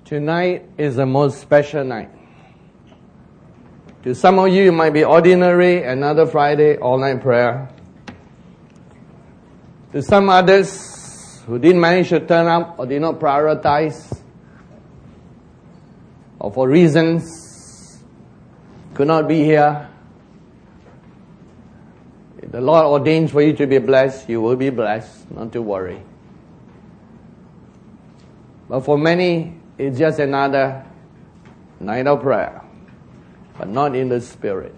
Tonight is the most special night. To some of you, it might be ordinary, another Friday, all-night prayer. To some others who didn't manage to turn up or did not prioritize, or for reasons could not be here, if the Lord ordains for you to be blessed, you will be blessed, not to worry. But for many, it's just another night of prayer, but not in the spirit.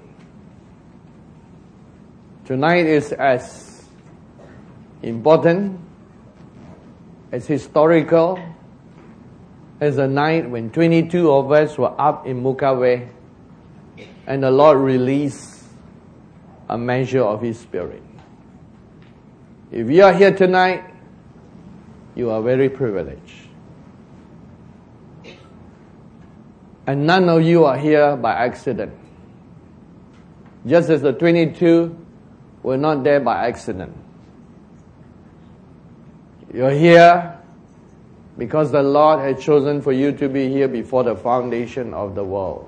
Tonight is as important, as historical, as the night when 22 of us were up in Mukawe and the Lord released a measure of His Spirit. If you are here tonight, you are very privileged. And none of you are here by accident. Just as the 22 were not there by accident. You're here because the Lord had chosen for you to be here before the foundation of the world.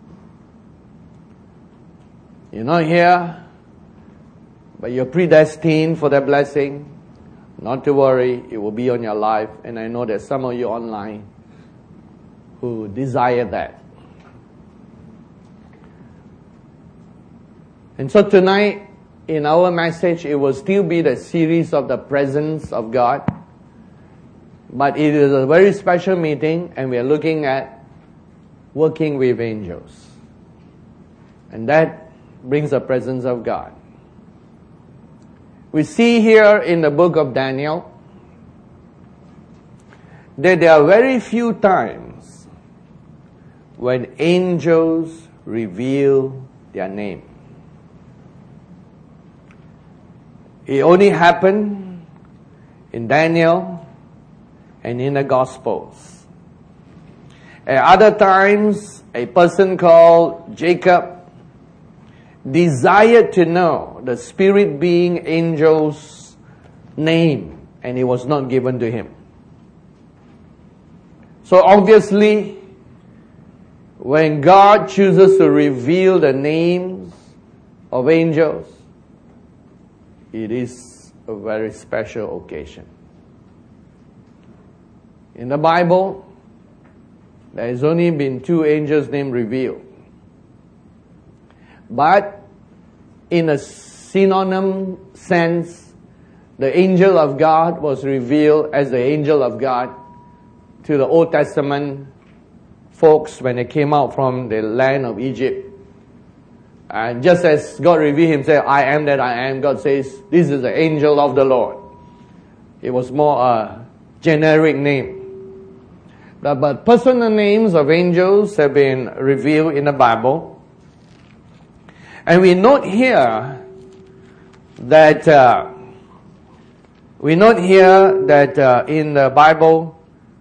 You're not here, but you're predestined for that blessing. Not to worry, it will be on your life. And I know there's some of you online who desire that. And so tonight, in our message, it will still be the series of the presence of God. But it is a very special meeting, and we are looking at working with angels. And that brings the presence of God. We see here in the book of Daniel that there are very few times when angels reveal their name. It only happened in Daniel and in the Gospels. At other times, a person called Jacob desired to know the spirit being angel's name, and it was not given to him. So obviously, when God chooses to reveal the names of angels, it is a very special occasion. In the Bible, there has only been 2 angels' names revealed. But in a synonym sense, the angel of God was revealed as the angel of God to the Old Testament folks when they came out from the land of Egypt. And just as God revealed Himself, I am that I am, God says, this is the angel of the Lord. It was more a generic name. But personal names of angels have been revealed in the Bible. And we note here that in the Bible,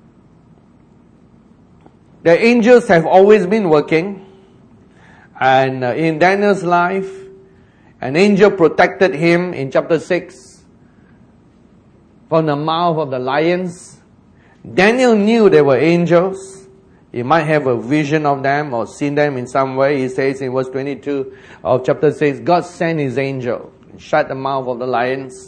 the angels have always been working. And in Daniel's life, an angel protected him in chapter 6 from the mouth of the lions. Daniel knew there were angels. He might have a vision of them or seen them in some way. He says in verse 22 of chapter 6, God sent His angel and shut the mouth of the lions.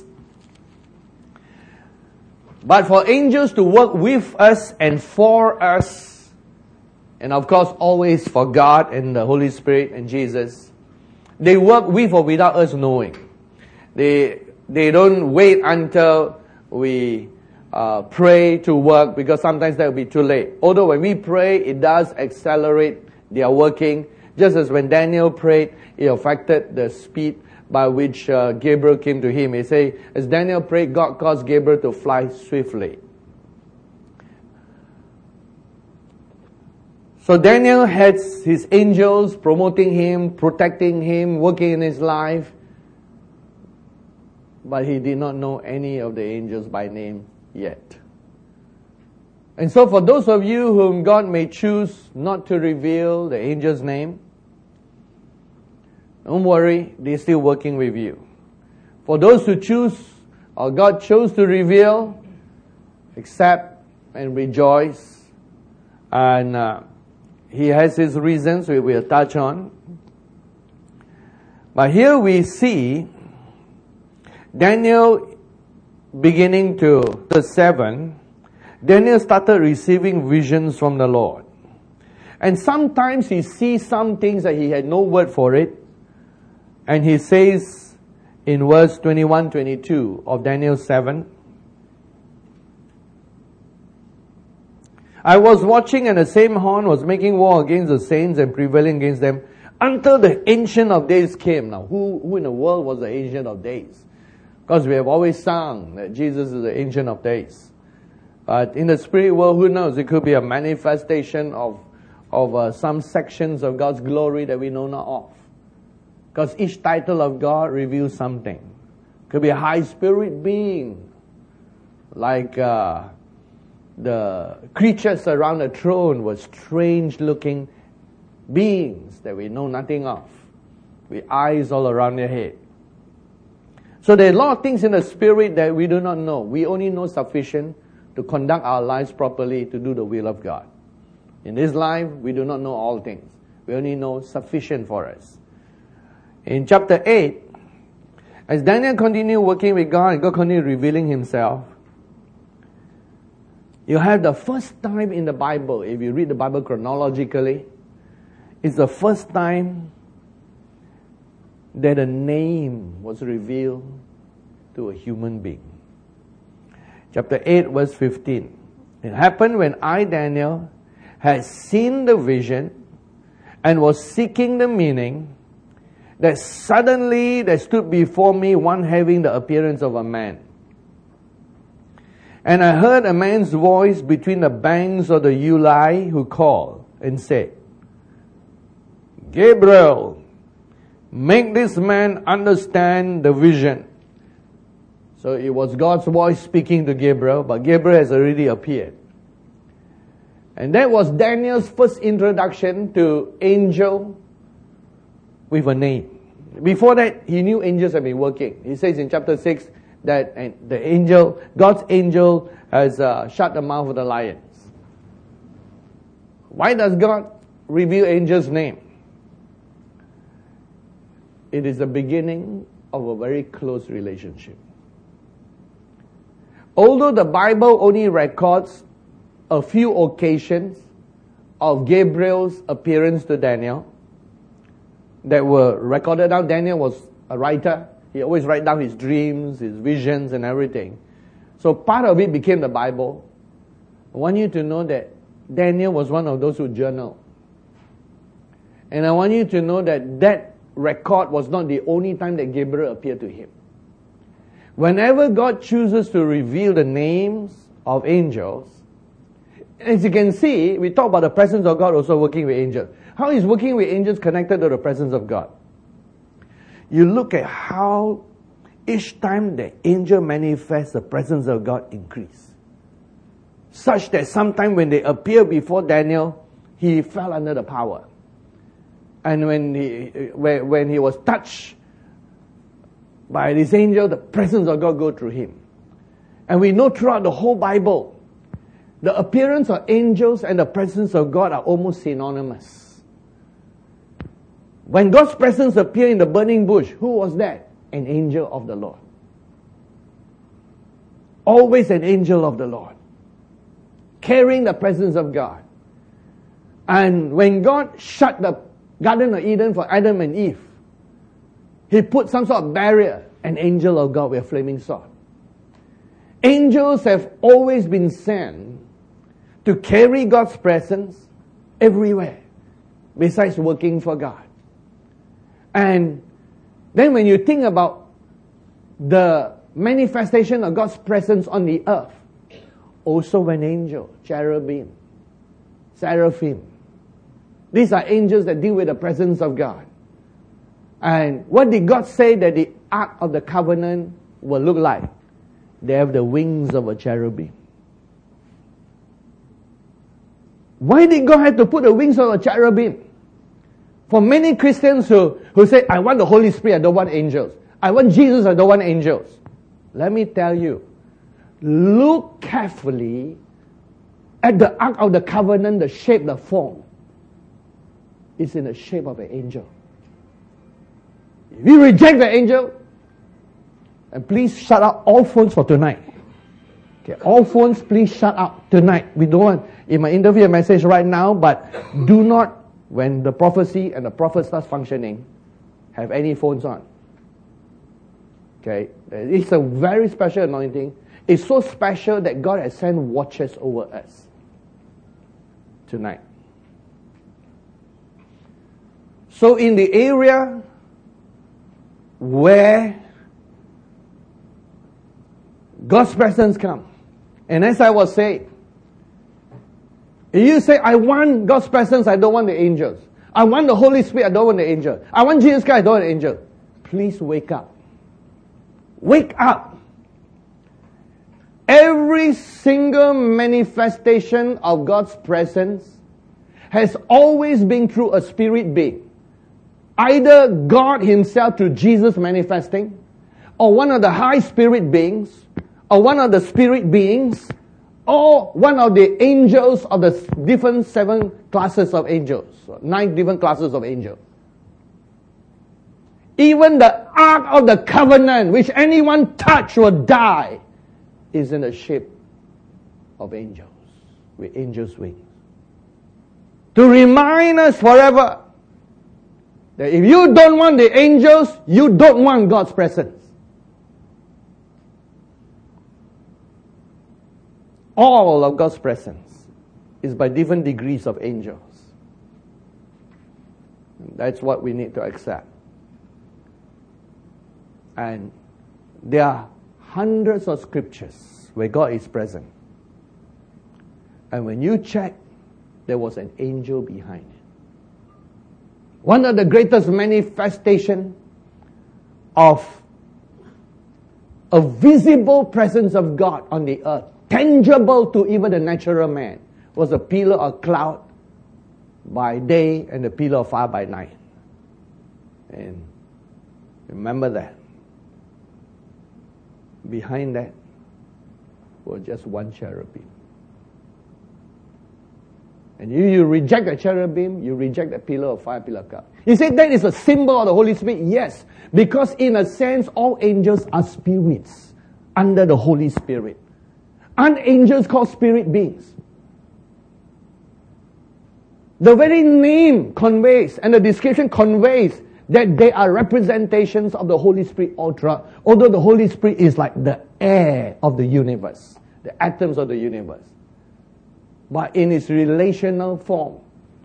But for angels to work with us and for us, and of course always for God and the Holy Spirit and Jesus, they work with or without us knowing. They don't wait until we pray to work, because sometimes that will be too late. Although when we pray, it does accelerate their working. Just as when Daniel prayed, it affected the speed by which Gabriel came to him. He said, as Daniel prayed, God caused Gabriel to fly swiftly. So Daniel had his angels promoting him, protecting him, working in his life. But he did not know any of the angels by name yet. And so for those of you whom God may choose not to reveal the angel's name, don't worry, they're still working with you. For those who choose, or God chose to reveal, accept and rejoice. And he has his reasons we will touch on. But here we see Daniel beginning to the 7, Daniel started receiving visions from the Lord. And sometimes he sees some things that he had no word for it. And he says in verse 21-22 of Daniel 7, I was watching, and the same horn was making war against the saints and prevailing against them until the Ancient of Days came. Now, who in the world was the Ancient of Days? Because we have always sung that Jesus is the Ancient of Days. But in the spirit world, who knows? It could be a manifestation of some sections of God's glory that we know not of. Because each title of God reveals something. It could be a high spirit being, like the creatures around the throne were strange looking beings that we know nothing of, with eyes all around their head. So there are a lot of things in the spirit that we do not know. We only know sufficient to conduct our lives properly, to do the will of God. In this life, we do not know all things. We only know sufficient for us. In chapter 8, as Daniel continued working with God, and God continued revealing himself, you have the first time in the Bible, if you read the Bible chronologically, it's the first time that a name was revealed to a human being. Chapter 8, verse 15. It happened when I, Daniel, had seen the vision and was seeking the meaning, that suddenly there stood before me one having the appearance of a man. And I heard a man's voice between the banks of the Ulai, who called and said, Gabriel, make this man understand the vision. So it was God's voice speaking to Gabriel, but Gabriel has already appeared. And that was Daniel's first introduction to angel with a name. Before that, he knew angels had been working. He says in chapter 6 that the angel, God's angel, has shut the mouth of the lions. Why does God reveal angels' name? It is the beginning of a very close relationship. Although the Bible only records a few occasions of Gabriel's appearance to Daniel that were recorded down. Daniel was a writer. He always write down his dreams, his visions and everything. So part of it became the Bible. I want you to know that Daniel was one of those who journaled. And I want you to know that that record was not the only time that Gabriel appeared to him. Whenever God chooses to reveal the names of angels, as you can see, we talk about the presence of God also working with angels. How is working with angels connected to the presence of God? You look at how each time the angel manifests, the presence of God increase. Such that sometime when they appear before Daniel, he fell under the power. And when he was touched by this angel, the presence of God go through him. And we know throughout the whole Bible, the appearance of angels and the presence of God are almost synonymous. When God's presence appeared in the burning bush, who was that? An angel of the Lord. Always an angel of the Lord, carrying the presence of God. And when God shut the Garden of Eden for Adam and Eve, He put some sort of barrier, an angel of God with a flaming sword. Angels have always been sent to carry God's presence everywhere, besides working for God. And then when you think about the manifestation of God's presence on the earth, also an angel, cherubim, seraphim. These are angels that deal with the presence of God. And what did God say that the Ark of the Covenant will look like? They have the wings of a cherubim. Why did God have to put the wings of a cherubim? For many Christians who say, I want the Holy Spirit, I don't want angels. I want Jesus, I don't want angels. Let me tell you, look carefully at the Ark of the Covenant, the shape, the form, is in the shape of an angel. If you reject the angel, and please shut up all phones for tonight. Okay, all phones, please shut up tonight. We don't want, in my interview a message right now, but do not, when the prophecy and the prophet starts functioning, have any phones on. Okay, it's a very special anointing. It's so special that God has sent watchers over us tonight. So in the area where God's presence comes, and as I was saying, if you say, I want God's presence, I don't want the angels. I want the Holy Spirit, I don't want the angel. I want Jesus Christ, I don't want the angel. Please wake up. Wake up. Every single manifestation of God's presence has always been through a spirit being. Either God himself through Jesus manifesting, or one of the high spirit beings, or one of the spirit beings, or one of the angels of the different 7 classes of angels, 9 different classes of angels. Even the Ark of the Covenant, which anyone touch will die, is in the shape of angels, with angels' wings. To remind us forever that if you don't want the angels, you don't want God's presence. All of God's presence is by different degrees of angels. And that's what we need to accept. And there are hundreds of scriptures where God is present. And when you check, there was an angel behind it. One of the greatest manifestation of a visible presence of God on the earth, tangible to even the natural man, was a pillar of cloud by day and a pillar of fire by night. And remember that. Behind that was just one cherubim. And you reject the cherubim, you reject the pillar of fire, pillar of cloud. You say that is a symbol of the Holy Spirit? Yes, because in a sense, all angels are spirits under the Holy Spirit. Aren't angels called spirit beings? The very name conveys, and the description conveys, that they are representations of the Holy Spirit ultra, although the Holy Spirit is like the air of the universe, the atoms of the universe. But in its relational form,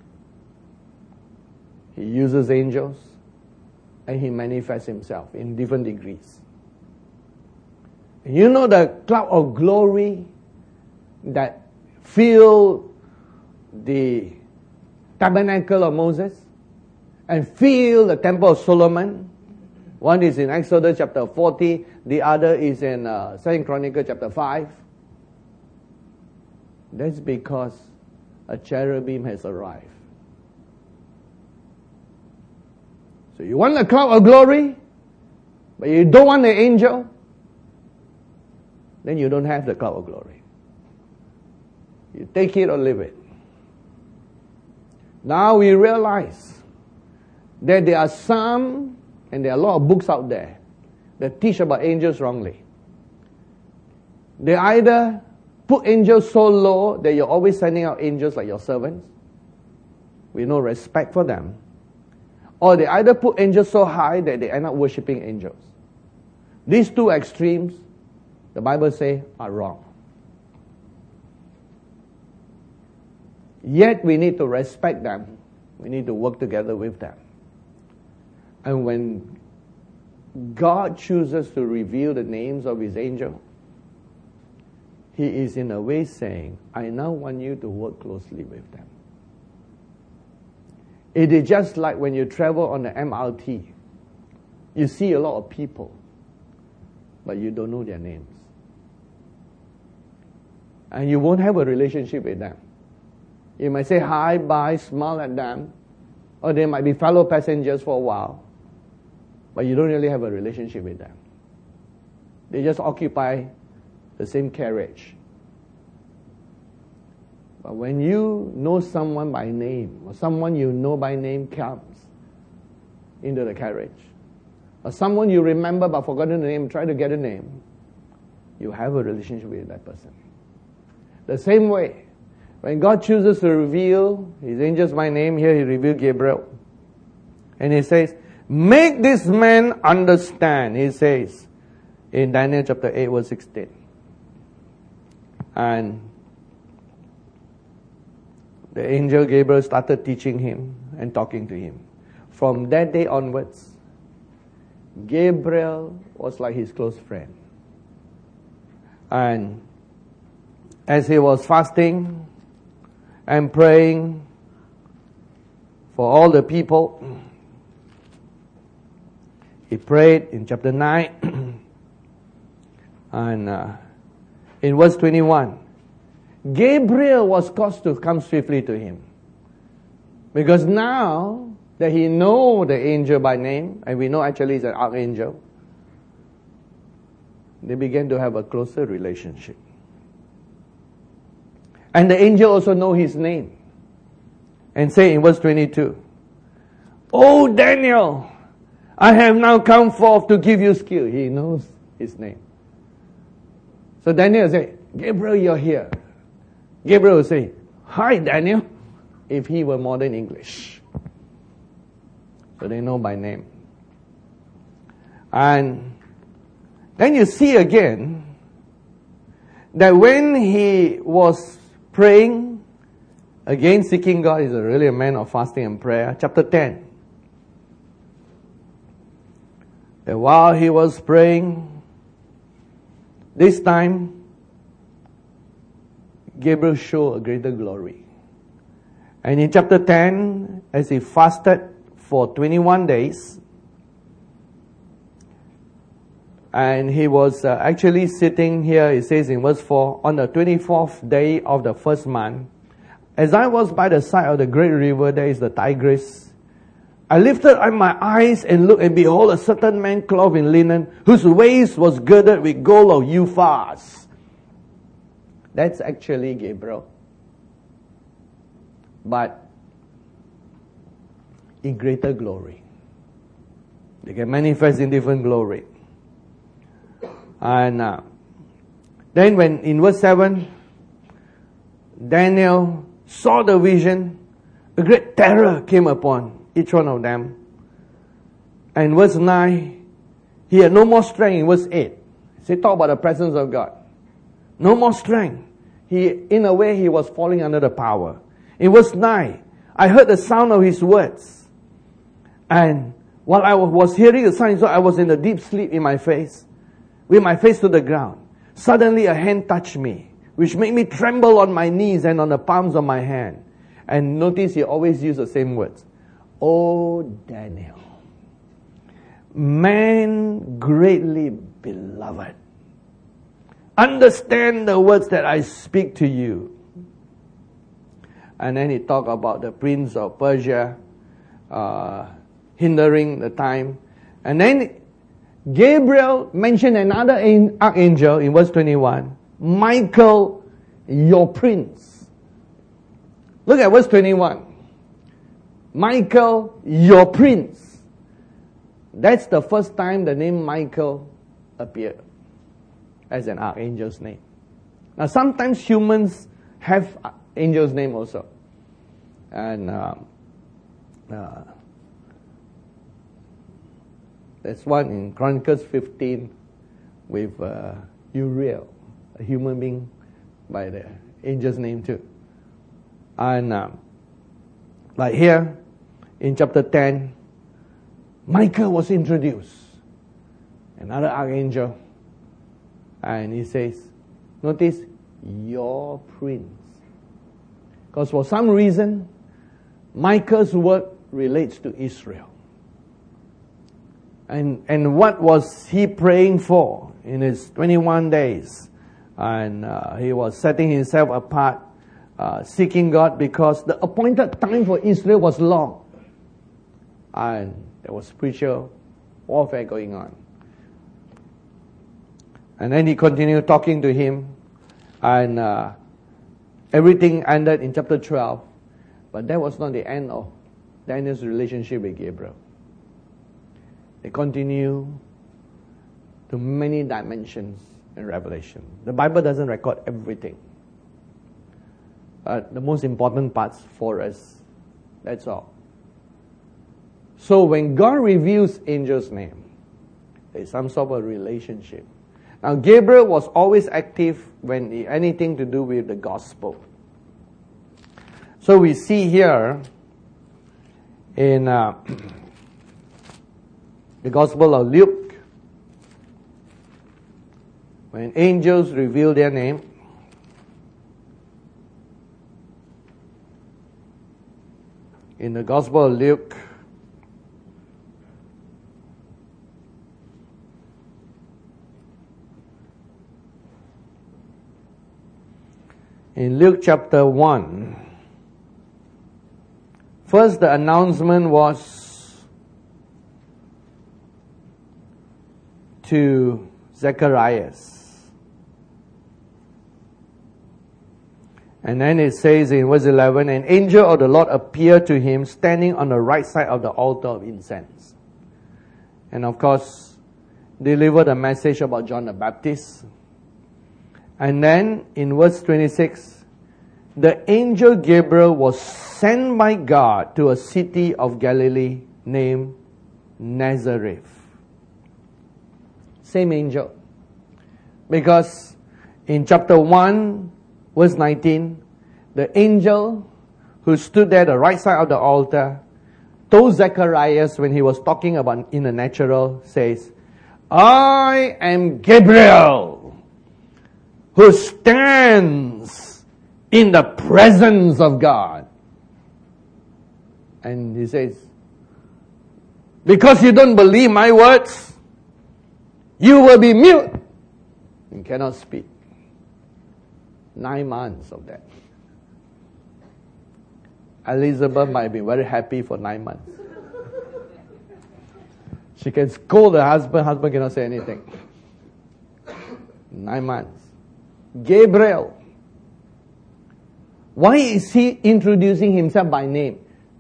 he uses angels and he manifests himself in different degrees. You know the cloud of glory that filled the tabernacle of Moses and filled the temple of Solomon? One is in Exodus chapter 40, the other is in 2 Chronicles chapter 5. That's because a cherubim has arrived. So you want the cloud of glory, but you don't want the angel, then you don't have the cloud of glory. You take it or leave it. Now we realize that there are some, and there are a lot of books out there, that teach about angels wrongly. They either put angels so low that you're always sending out angels like your servants, with no respect for them, or they either put angels so high that they end up worshipping angels. These two extremes, the Bible says, are wrong. Yet we need to respect them. We need to work together with them. And when God chooses to reveal the names of his angel, he is in a way saying, I now want you to work closely with them. It is just like when you travel on the MRT. You see a lot of people, but you don't know their names. And you won't have a relationship with them. You might say hi, bye, smile at them, or they might be fellow passengers for a while, but you don't really have a relationship with them. They just occupy the same carriage. But when you know someone by name, or someone you know by name comes into the carriage, or someone you remember but forgotten the name, try to get a name, you have a relationship with that person. The same way, when God chooses to reveal His angels by name, here He revealed Gabriel. And He says, make this man understand, He says, in Daniel chapter 8 verse 16. And the angel Gabriel started teaching him and talking to him. From that day onwards, Gabriel was like his close friend. And as he was fasting and praying for all the people, he prayed in chapter 9 and in verse 21. Gabriel was caused to come swiftly to him. Because now that he knows the angel by name, and we know actually he's an archangel, they began to have a closer relationship. And the angel also know his name. And say in verse 22, "O Daniel, I have now come forth to give you skill." He knows his name. So Daniel say, "Gabriel, you're here." Gabriel will say, "Hi, Daniel," if he were modern English. So they know by name. And then you see again that when he was praying, again seeking God, he's really a man of fasting and prayer. Chapter 10. That while he was praying, this time, Gabriel showed a greater glory. And in chapter 10, as he fasted for 21 days, and he was actually sitting here, it says in verse 4, on the 24th day of the first month, as I was by the side of the great river, there is the Tigris, I lifted up my eyes and looked, and behold, a certain man clothed in linen, whose waist was girded with gold of Uphaz. That's actually Gabriel. But in greater glory. They can manifest in different glory. And then when in verse 7, Daniel saw the vision, a great terror came upon each one of them. And verse 9, he had no more strength. In verse 8, say talk about the presence of God. No more strength. In a way, he was falling under the power. In verse 9, I heard the sound of his words. And while I was hearing the sound, I was in a deep sleep in my face, with my face to the ground. Suddenly a hand touched me, which made me tremble on my knees and on the palms of my hand. And notice he always used the same words. "O Daniel, man greatly beloved, understand the words that I speak to you." And then he talked about the prince of Persia hindering the time. And then Gabriel mentioned another archangel in verse 21. Michael, your prince. Look at verse 21. Michael, your prince. That's the first time the name Michael appeared as an archangel's name. Now sometimes humans have angels' name also. And there's one in Chronicles 15 with Uriel, a human being by the angel's name too. And like here in chapter 10, Michael was introduced, another archangel. And he says, notice, your prince. Because for some reason, Michael's work relates to Israel. And what was he praying for in his 21 days? And he was setting himself apart, seeking God, because the appointed time for Israel was long. And there was spiritual warfare going on. And then he continued talking to him. And Everything ended in chapter 12, but that was not the end of Daniel's relationship with Gabriel. They continue to many dimensions in Revelation. The Bible doesn't record everything. But the most important parts for us, that's all. So when God reveals angels' name, there's some sort of relationship. Now Gabriel was always active when anything to do with the gospel. So we see here in the Gospel of Luke, when angels reveal their name, in the Gospel of Luke, in Luke chapter 1, first the announcement was to Zacharias. And then it says in verse 11, an angel of the Lord appeared to him standing on the right side of the altar of incense. And of course, delivered a message about John the Baptist. And then in verse 26, the angel Gabriel was sent by God to a city of Galilee named Nazareth. Same angel. Because in chapter 1, verse 19, the angel who stood there at the right side of the altar told Zacharias when he was talking about in the natural, says, I am Gabriel, who stands in the presence of God. And he says, because you don't believe my words, you will be mute and cannot speak. 9 months of that. Elizabeth might be very happy for 9 months. She can scold the husband cannot say anything. 9 months. Gabriel. Why is he introducing himself by name?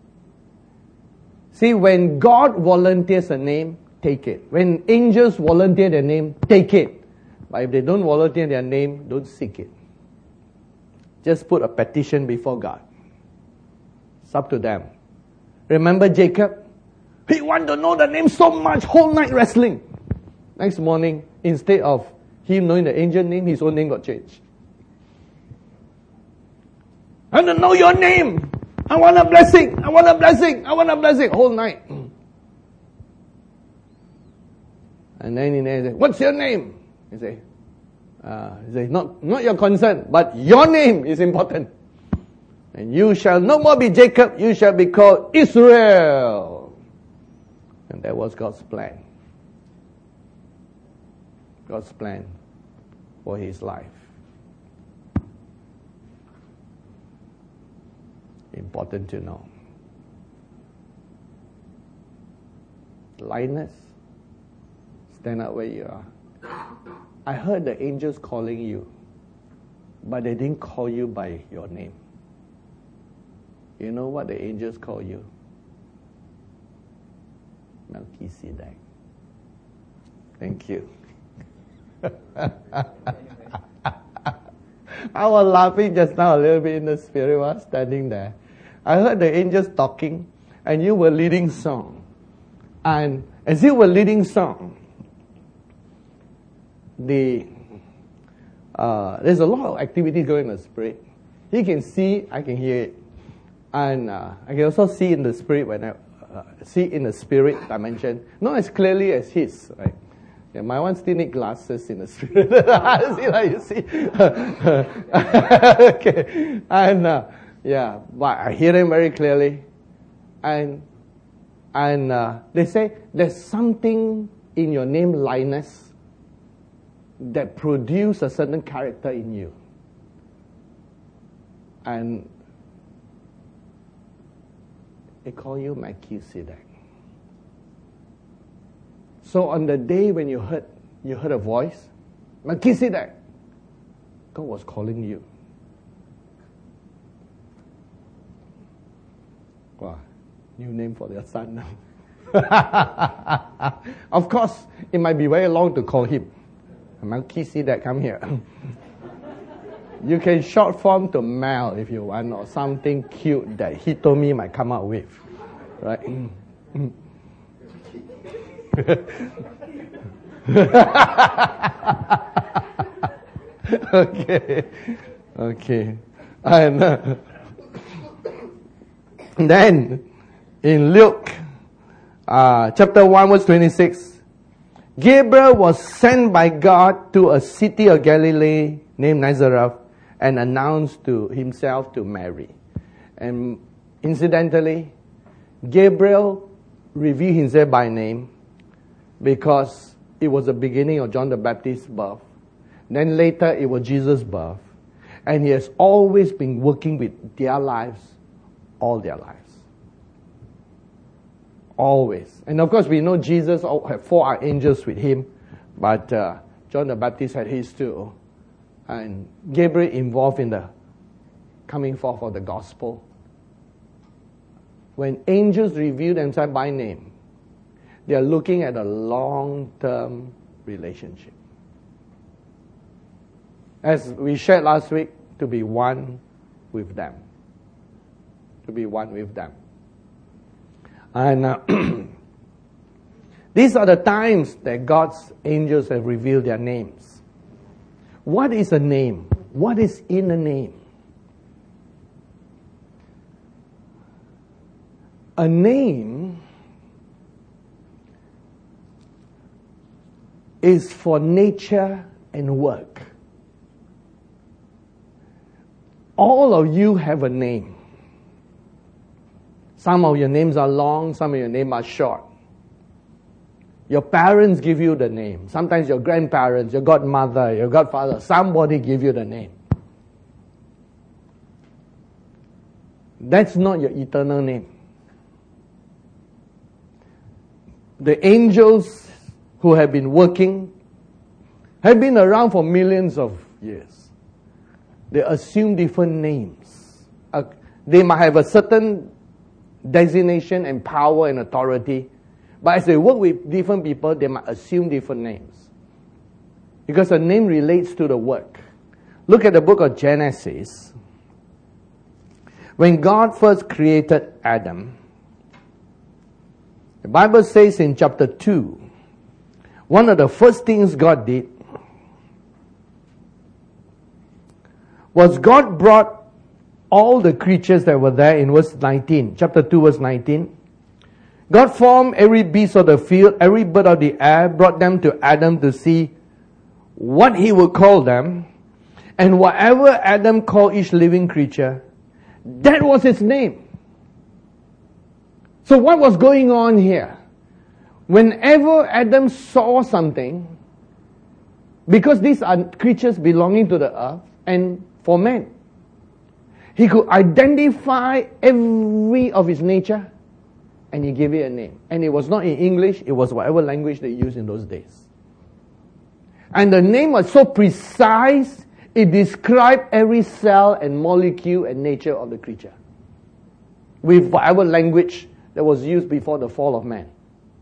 See, when God volunteers a name, take it. When angels volunteer their name, take it. But if they don't volunteer their name, don't seek it. Just put a petition before God. It's up to them. Remember Jacob? He wanted to know the name so much, whole night wrestling. Next morning, instead of him knowing the angel name, his own name got changed. I want to know your name. I want a blessing. I want a blessing. I want a blessing. Whole night. And then he said, what's your name? He said, not your concern, but your name is important. And you shall no more be Jacob, you shall be called Israel. And that was God's plan. God's plan for his life. Important to know. Linus, stand up where you are. I heard the angels calling you, but they didn't call you by your name. You know what the angels call you? Melchizedek. Thank you. I was laughing just now a little bit in the spirit while standing there. I heard the angels talking, and you were leading song. And as you were leading song, there's a lot of activity going in the spirit. He can see, I can hear it. And I can also see in the spirit when I see in the spirit dimension, not as clearly as his, right? Yeah, my one still need glasses in the spirit. See, like you see. Okay. And but I hear him very clearly. And they say there's something in your name, Linus, that produce a certain character in you. And they call you Melchizedek. So on the day when you heard a voice, Melchizedek, God was calling you. Wow, new name for their son now. Of course, it might be very long to call him. Melchizedek, come here. You can short form to Mel if you want, or something cute that Hitomi might come up with. Right? Okay. And then in Luke chapter 1 verse 26, Gabriel was sent by God to a city of Galilee named Nazareth and announced to himself to Mary. And incidentally, Gabriel revealed himself by name because it was the beginning of John the Baptist's birth. Then later it was Jesus' birth. And he has always been working with their lives, all their lives. Always. And of course we know Jesus had 4 archangels with him, but John the Baptist had his too. And Gabriel involved in the coming forth of the gospel. When angels reveal themselves by name, they are looking at a long-term relationship. As we shared last week, to be one with them. To be one with them. And these are the times that God's angels have revealed their names. What is a name? What is in a name? A name is for nature and work. All of you have a name. Some of your names are long, some of your names are short. Your parents give you the name. Sometimes your grandparents, your godmother, your godfather, somebody give you the name. That's not your eternal name. The angels who have been working have been around for millions of years. They assume different names. They might have a certain designation and power and authority, but as they work with different people, they might assume different names. Because a name relates to the work. Look at the book of Genesis. When God first created Adam, the Bible says in chapter 2, one of the first things God did was God brought all the creatures that were there in verse 19, chapter 2 verse 19. God formed every beast of the field, every bird of the air, brought them to Adam to see what he would call them. And whatever Adam called each living creature, that was his name. So what was going on here? Whenever Adam saw something, because these are creatures belonging to the earth and for man, he could identify every of his nature and he gave it a name. And it was not in English, it was whatever language they used in those days. And the name was so precise, it described every cell and molecule and nature of the creature with whatever language that was used before the fall of man.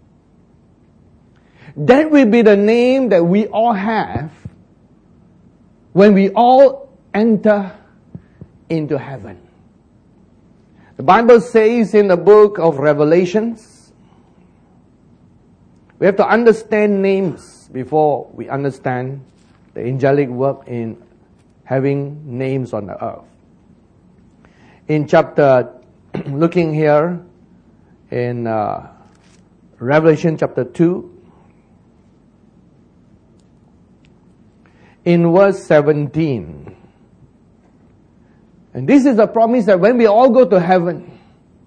That will be the name that we all have when we all enter into heaven. The Bible says in the book of Revelations, we have to understand names before we understand the angelic work in having names on the earth. In chapter, looking here in Revelation chapter 2, in verse 17, and this is a promise that when we all go to heaven,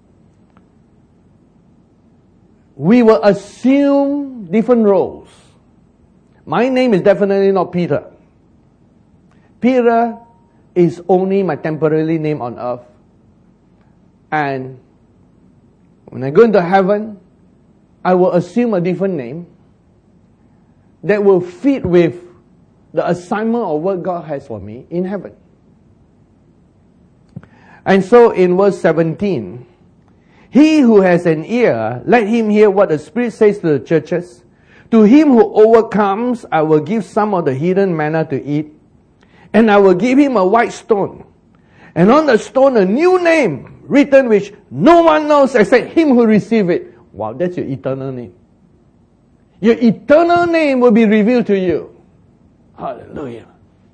we will assume different roles. My name is definitely not Peter. Peter is only my temporary name on earth. And when I go into heaven, I will assume a different name that will fit with the assignment of what God has for me in heaven. And so in verse 17, He who has an ear, let him hear what the Spirit says to the churches. To him who overcomes, I will give some of the hidden manna to eat, and I will give him a white stone, and on the stone a new name written which no one knows except him who receives it. Wow, that's your eternal name. Your eternal name will be revealed to you. Hallelujah.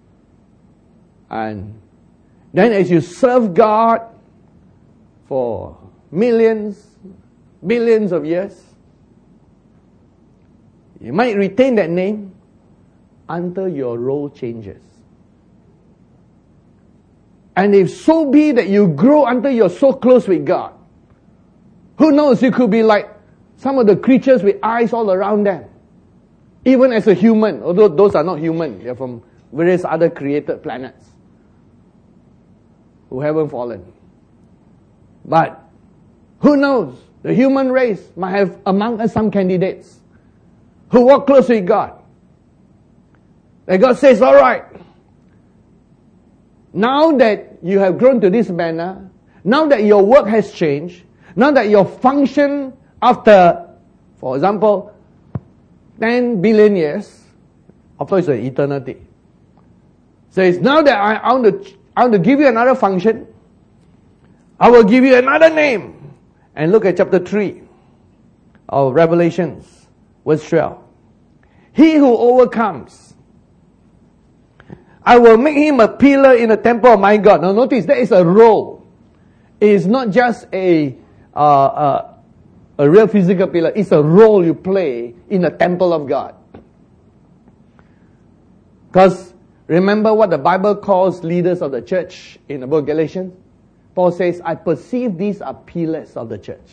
And then as you serve God for millions, billions of years, you might retain that name until your role changes. And if so be that you grow until you're so close with God, who knows, you could be like some of the creatures with eyes all around them. Even as a human, although those are not human, they're from various other created planets who haven't fallen. But who knows, the human race might have among us some candidates who walk close with God. And God says, all right, now that you have grown to this manner, now that your work has changed, now that your function after, for example, 10 billion years, of course it's an eternity. So it's now that I want to give you another function, I will give you another name. And look at chapter 3 of Revelations, verse 12. He who overcomes, I will make him a pillar in the temple of my God. Now notice, that is a role. It is not just a real physical pillar. It's a role you play in the temple of God. Because remember what the Bible calls leaders of the church in the book of Galatians? Paul says, I perceive these are pillars of the church.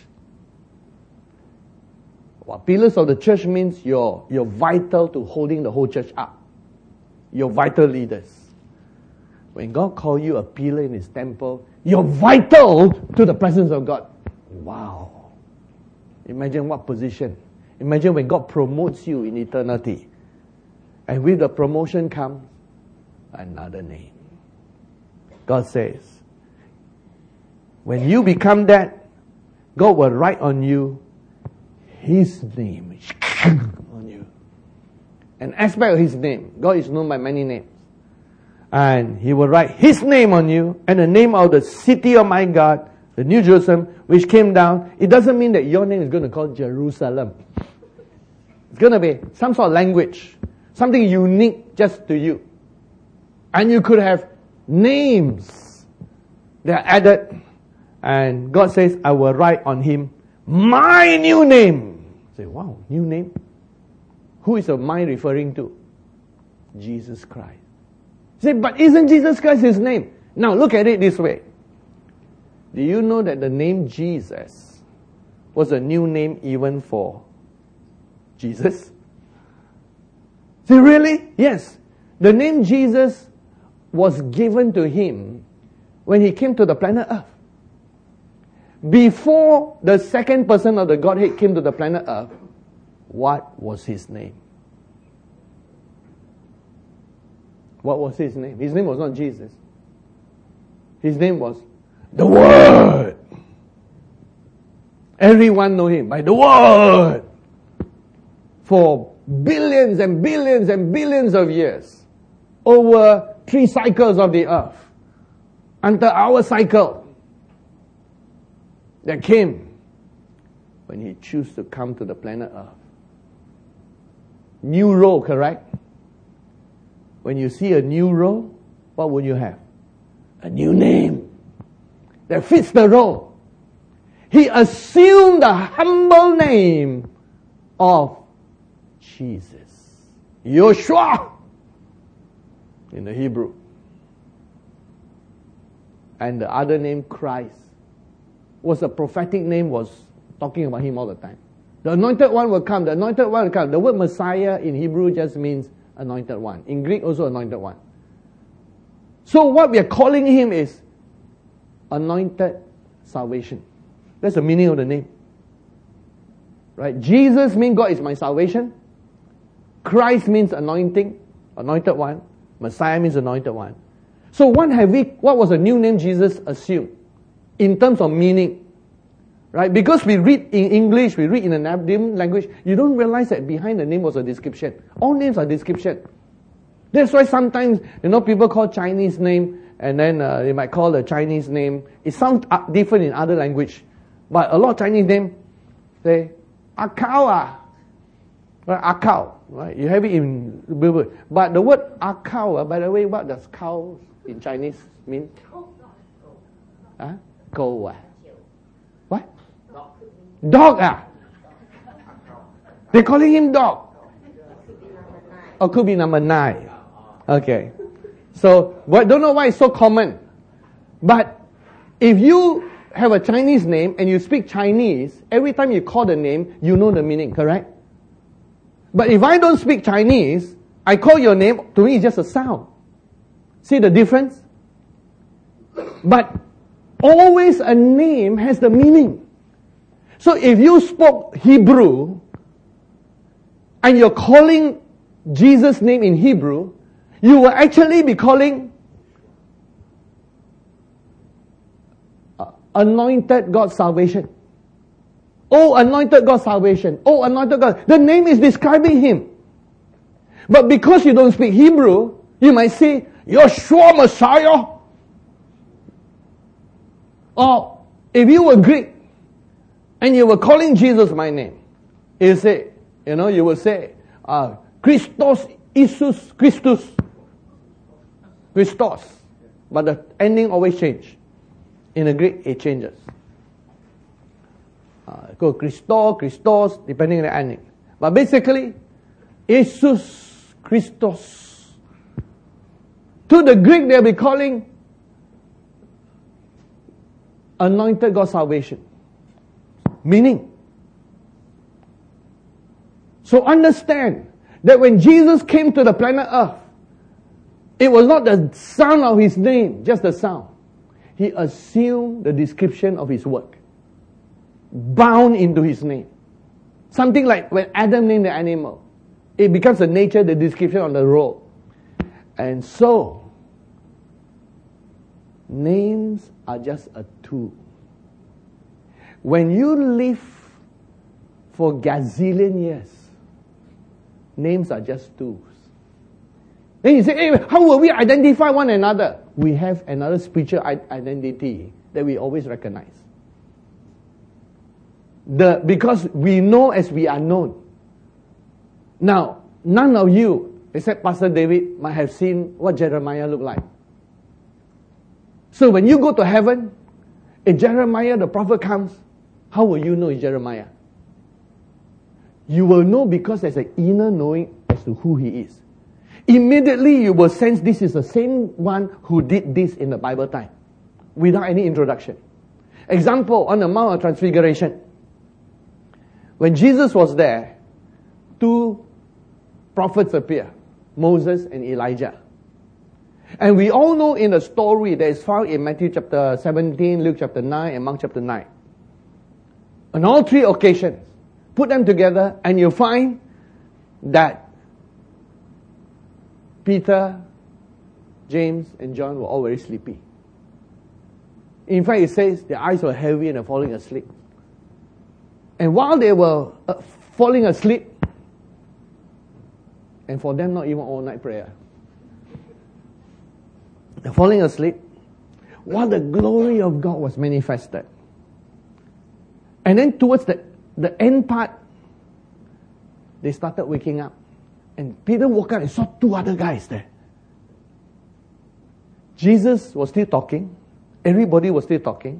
Well, pillars of the church means you're vital to holding the whole church up. You're vital leaders. When God calls you a pillar in His temple, you're vital to the presence of God. Wow. Imagine what position. Imagine when God promotes you in eternity. And with the promotion comes another name. God says, when you become that, God will write on you His name. On you. An aspect of His name. God is known by many names. And He will write His name on you and the name of the city of my God, the New Jerusalem, which came down. It doesn't mean that your name is going to call Jerusalem. It's going to be some sort of language. Something unique just to you. And you could have names that are added. And God says, I will write on him my new name. Say, wow, new name? Who is the my referring to? Jesus Christ. Say, but isn't Jesus Christ His name? Now look at it this way. Do you know that the name Jesus was a new name even for Jesus? Say, really? Yes. The name Jesus was given to Him when He came to the planet Earth. Before the second person of the Godhead came to the planet Earth, what was His name? What was His name? His name was not Jesus. His name was the Word. Everyone know Him by the Word. For billions and billions and billions of years. Over 3 cycles of the earth. Until our cycle that came when He chose to come to the planet Earth. New role, correct? When you see a new role, what would you have? A new name that fits the role. He assumed the humble name of Jesus. Yoshua in the Hebrew. And the other name, Christ, was a prophetic name, was talking about Him all the time. The anointed one will come, the anointed one will come. The word Messiah in Hebrew just means anointed one. In Greek also anointed one. So what we are calling Him is anointed salvation. That's the meaning of the name. Right? Jesus means God is my salvation. Christ means anointing, anointed one. Messiah means anointed one. So what was the new name Jesus assumed? In terms of meaning, Right? Because we read in English, we read in a different language, you don't realize that behind the name was a description. All names are description. That's why sometimes, people call Chinese name, and then they might call the Chinese name. It sounds different in other language. But a lot of Chinese name say, Akao. Right? Akao. Right? You have it in Bible. But the word Akao, by the way, what does cow in Chinese mean? Huh? Go. What? Dog. They're calling him dog. Or could be number 9. Okay. So, don't know why it's so common. But if you have a Chinese name and you speak Chinese, every time you call the name, you know the meaning, correct? But if I don't speak Chinese, I call your name, to me it's just a sound. See the difference? But always a name has the meaning. So if you spoke Hebrew, and you're calling Jesus' name in Hebrew, you will actually be calling anointed God's salvation. Oh, anointed God's salvation. Oh, anointed God. The name is describing him. But because you don't speak Hebrew, you might say, Yeshua Messiah. Or if you were Greek and you were calling Jesus my name, you will say, Christos Jesus Christus. Christos. But the ending always changes. In the Greek, it changes. Go Christos, depending on the ending. But basically, Jesus Christos. To the Greek, they'll be calling anointed God's salvation. Meaning. So understand that when Jesus came to the planet Earth, it was not the sound of his name, just the sound. He assumed the description of his work, bound into his name. Something like when Adam named the animal, it becomes the nature, the description of the role. And so, names are just a tool. When you live for gazillion years, names are just tools. Then you say, hey, how will we identify one another? We have another spiritual identity that we always recognize. Because we know as we are known. Now, none of you, except Pastor David, might have seen what Jeremiah looked like. So when you go to heaven, if Jeremiah the prophet comes, how will you know it's Jeremiah? You will know because there's an inner knowing as to who he is. Immediately you will sense this is the same one who did this in the Bible time, without any introduction. Example, on the Mount of Transfiguration. When Jesus was there, 2 prophets appear, Moses and Elijah. And we all know in the story that is found in Matthew chapter 17, Luke chapter 9, and Mark chapter 9. On all 3 occasions, put them together and you'll find that Peter, James, and John were all very sleepy. In fact, it says their eyes were heavy and they're falling asleep. And while they were falling asleep, and for them not even all-night prayer, they're falling asleep, while the glory of God was manifested. And then towards the end part, they started waking up. And Peter woke up and saw 2 other guys there. Jesus was still talking. Everybody was still talking.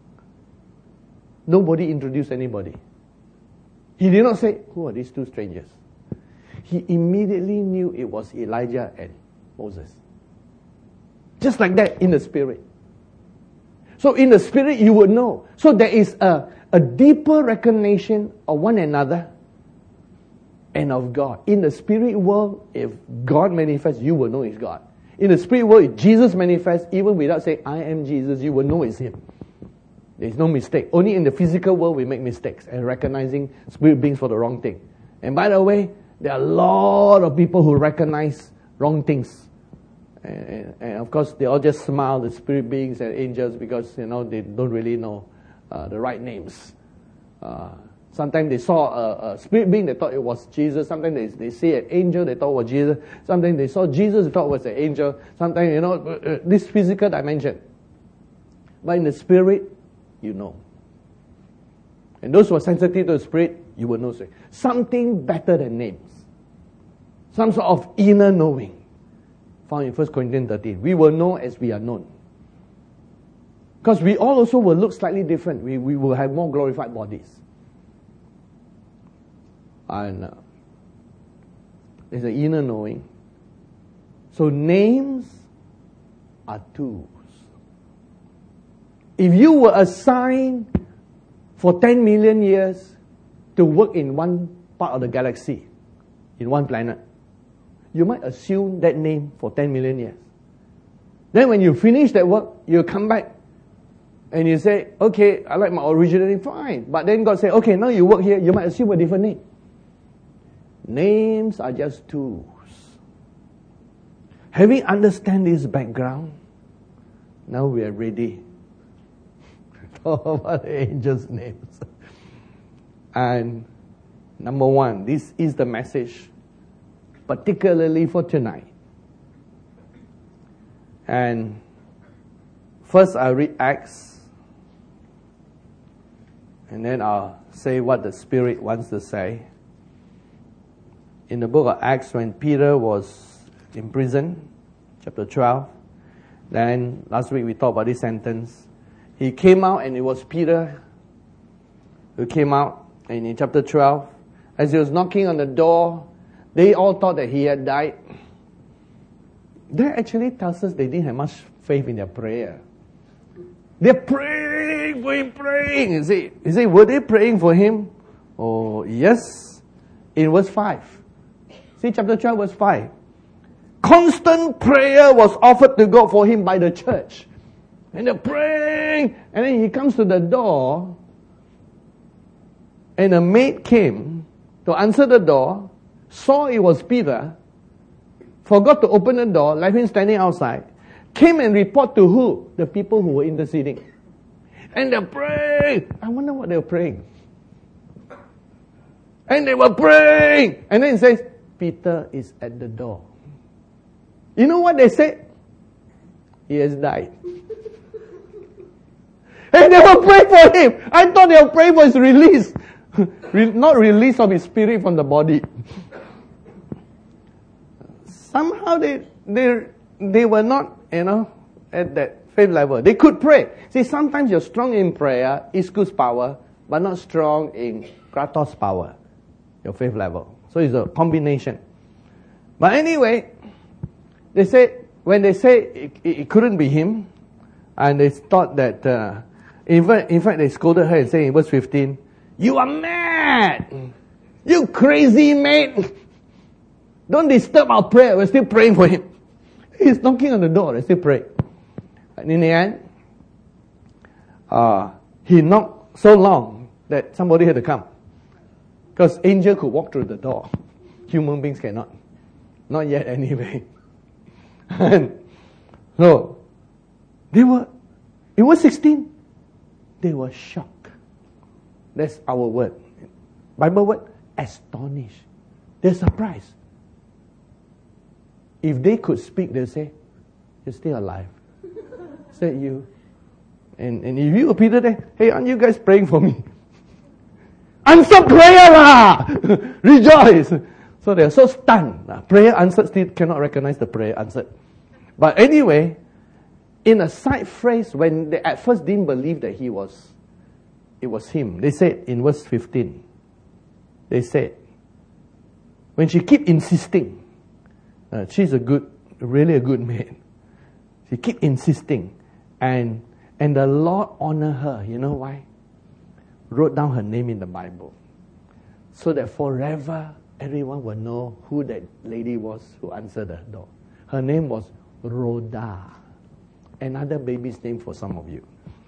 Nobody introduced anybody. He did not say, who are these 2 strangers? He immediately knew it was Elijah and Moses. Just like that in the spirit. So in the spirit you would know. So there is a deeper recognition of one another and of God. In the spirit world, if God manifests, you will know it's God. In the spirit world, if Jesus manifests, even without saying, I am Jesus, you will know it's him. There's no mistake. Only in the physical world we make mistakes and recognizing spirit beings for the wrong thing. And by the way, there are a lot of people who recognize wrong things. And of course, they all just smile, the spirit beings and angels, because, they don't really know the right names Sometimes they saw a spirit being, they thought it was Jesus. Sometimes they see an angel, they thought it was Jesus. Sometimes they saw Jesus, they thought it was an angel. Sometimes, this physical dimension. But in the spirit, you know. And those who are sensitive to the spirit, you will know something better than names. Some sort of inner knowing. Found in 1 Corinthians 13. We will know as we are known. Because we all also will look slightly different. We will have more glorified bodies. And there's an inner knowing. So names are tools. If you were assigned for 10 million years to work in one part of the galaxy, in one planet, you might assume that name for 10 million years. Then when you finish that work, you come back and you say, okay, I like my original name, fine. But then God said, okay, now you work here, you might assume a different name. Names are just tools. Having understand this background, now we are ready to talk about the angels' names. And number one, this is the message, particularly for tonight. And first I'll read Acts, and then I'll say what the Spirit wants to say. In the book of Acts, when Peter was in prison, chapter 12, then last week we talked about this sentence. He came out, and it was Peter who came out. And in chapter 12, as he was knocking on the door, they all thought that he had died. That actually tells us they didn't have much faith in their prayer. They're praying for him, praying. You see, were they praying for him? Oh, yes. In verse 5. See, chapter 12, verse 5. Constant prayer was offered to God for him by the church. And they're praying. And then he comes to the door. And a maid came to answer the door, saw it was Peter, forgot to open the door, left him standing outside, came and report to who? The people who were interceding. And they're praying. I wonder what they were praying. And they were praying. And then it says, Peter is at the door. You know what they said? He has died. And they were praying for him. I thought they were praying for his release. Not release of his spirit from the body. Somehow they were not, at that faith level. They could pray. See, sometimes you're strong in prayer, Isku's power, but not strong in Kratos' power, your faith level. So it's a combination. But anyway, when they say it couldn't be him, and they thought that, in fact, they scolded her and say in verse 15, you are mad! You crazy maid! Don't disturb our prayer. We're still praying for him. He's knocking on the door. They still pray. And in the end, he knocked so long that somebody had to come. Because angel could walk through the door. Human beings cannot. Not yet anyway. And so, in verse 16, they were shocked. That's our word. Bible word, astonished. They're surprised. If they could speak, they'll say, you're still alive. Said you. And if you appear there, hey, aren't you guys praying for me? Answer prayer lah! Rejoice! So they're so stunned. Prayer answered, still cannot recognize the prayer answered. But anyway, in a side phrase, when they at first didn't believe that it was him, they said in verse 15, they said, when she keep insisting, she's really a good maid. She keep insisting. And the Lord honor her. You know why? Wrote down her name in the Bible. So that forever, everyone will know who that lady was who answered the door. Her name was Rhoda. Another baby's name for some of you.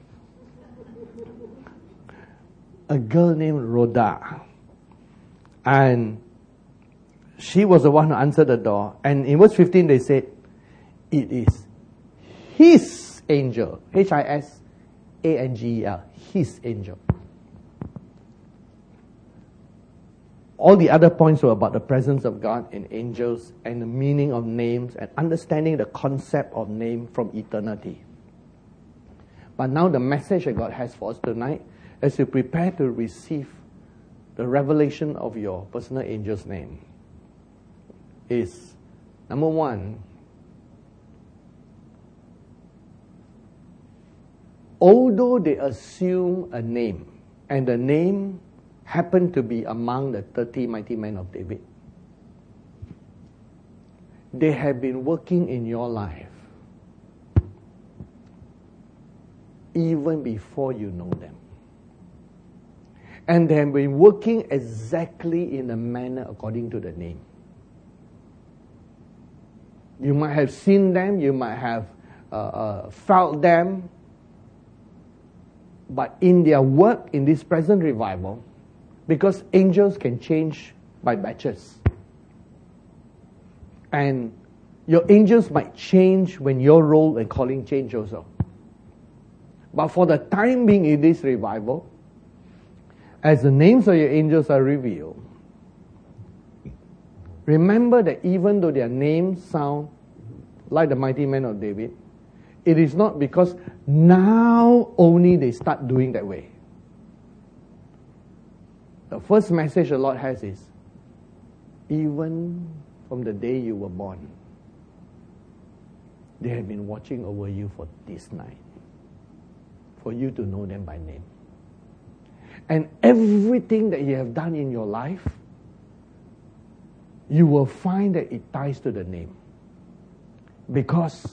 A girl named Rhoda. And she was the one who answered the door. And in verse 15 they said, it is his angel. H-I-S-A-N-G-E-L. His angel. All the other points were about the presence of God in angels and the meaning of names and understanding the concept of name from eternity. But now the message that God has for us tonight, as you prepare to receive the revelation of your personal angel's name, is, number one, although they assume a name, and the name happened to be among the 30 mighty men of David, they have been working in your life even before you know them. And they have been working exactly in a manner according to the name. You might have seen them, you might have felt them, but in their work in this present revival, because angels can change by batches, and your angels might change when your role and calling change also. But for the time being in this revival, as the names of your angels are revealed, remember that even though their names sound like the mighty men of David, it is not because now only they start doing that way. The first message the Lord has is, even from the day you were born, they have been watching over you for this night, for you to know them by name. And everything that you have done in your life, you will find that it ties to the name. Because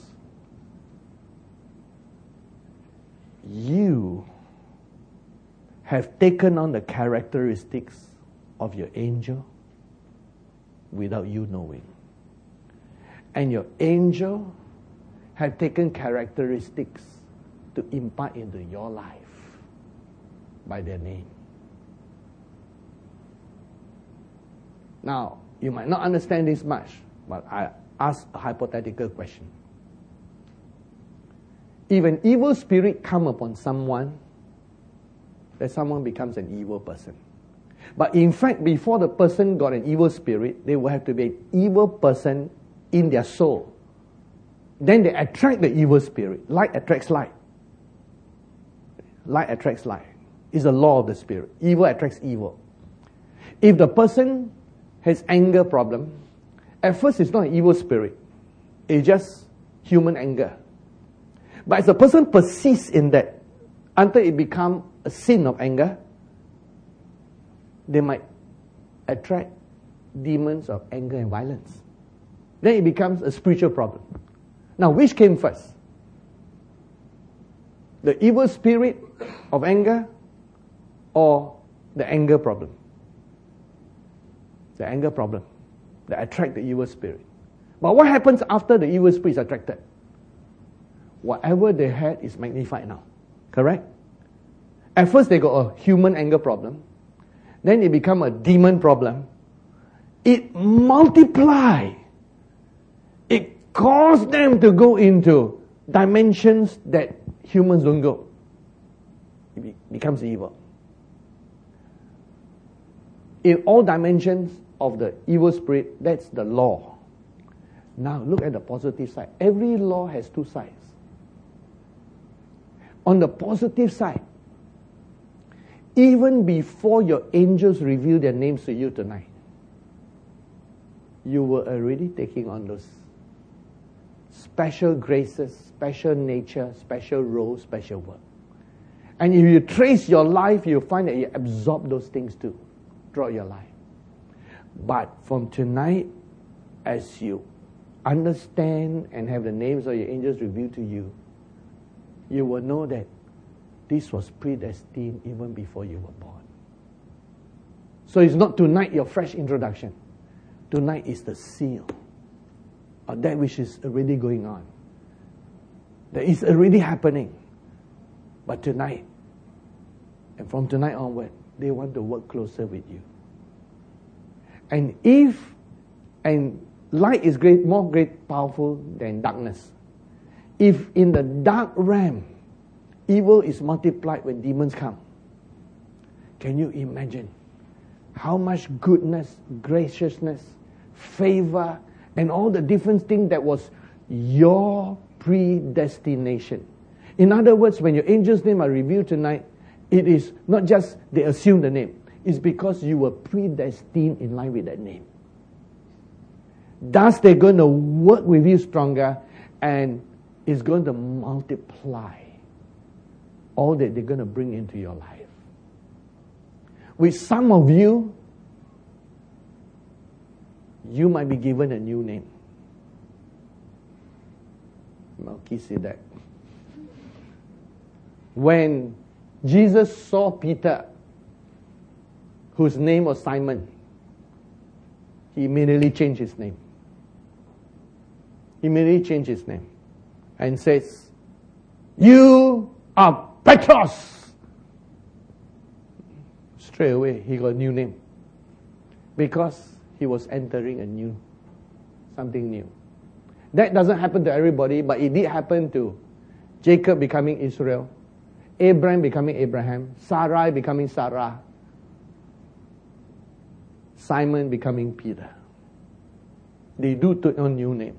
you have taken on the characteristics of your angel without you knowing. And your angel have taken characteristics to impart into your life by their name. Now, you might not understand this much, but I ask a hypothetical question. If an evil spirit come upon someone, that someone becomes an evil person. But in fact, before the person got an evil spirit, they will have to be an evil person in their soul. Then they attract the evil spirit. Light attracts light. Light attracts light. It's the law of the spirit. Evil attracts evil. If the person has anger problem, at first it's not an evil spirit. It's just human anger. But as the person persists in that, until it becomes a sin of anger, they might attract demons of anger and violence. Then it becomes a spiritual problem. Now, which came first? The evil spirit of anger or the anger problem? The anger problem that attract the evil spirit. But what happens after the evil spirit is attracted? Whatever they had is magnified now. Correct? At first they got a human anger problem. Then it become a demon problem. It multiplied. It caused them to go into dimensions that humans don't go. It becomes evil. In all dimensions of the evil spirit, that's the law. Now look at the positive side. Every law has two sides. On the positive side, even before your angels reveal their names to you tonight, you were already taking on those special graces, special nature, special roles, special work. And if you trace your life, you'll find that you absorb those things too throughout your life. But from tonight, as you understand and have the names of your angels revealed to you, you will know that this was predestined even before you were born. So it's not tonight your fresh introduction. Tonight is the seal of that which is already going on. That is already happening. But tonight, and from tonight onward, they want to work closer with you. And light is more powerful than darkness. If in the dark realm, evil is multiplied when demons come, can you imagine how much goodness, graciousness, favor, and all the different things that was your predestination. In other words, when your angel's name are revealed tonight, it is not just they assume the name. It's because you were predestined in line with that name. Thus, they're going to work with you stronger, and it's going to multiply all that they're going to bring into your life. With some of you, you might be given a new name. Melchizedek. When Jesus saw Peter, whose name was Simon, he immediately changed his name. Immediately changed his name and says, "You are Petros." Straight away, he got a new name because he was entering something new. That doesn't happen to everybody, but it did happen to Jacob becoming Israel, Abraham becoming Abraham, Sarai becoming Sarah, Simon becoming Peter. They do take on new names.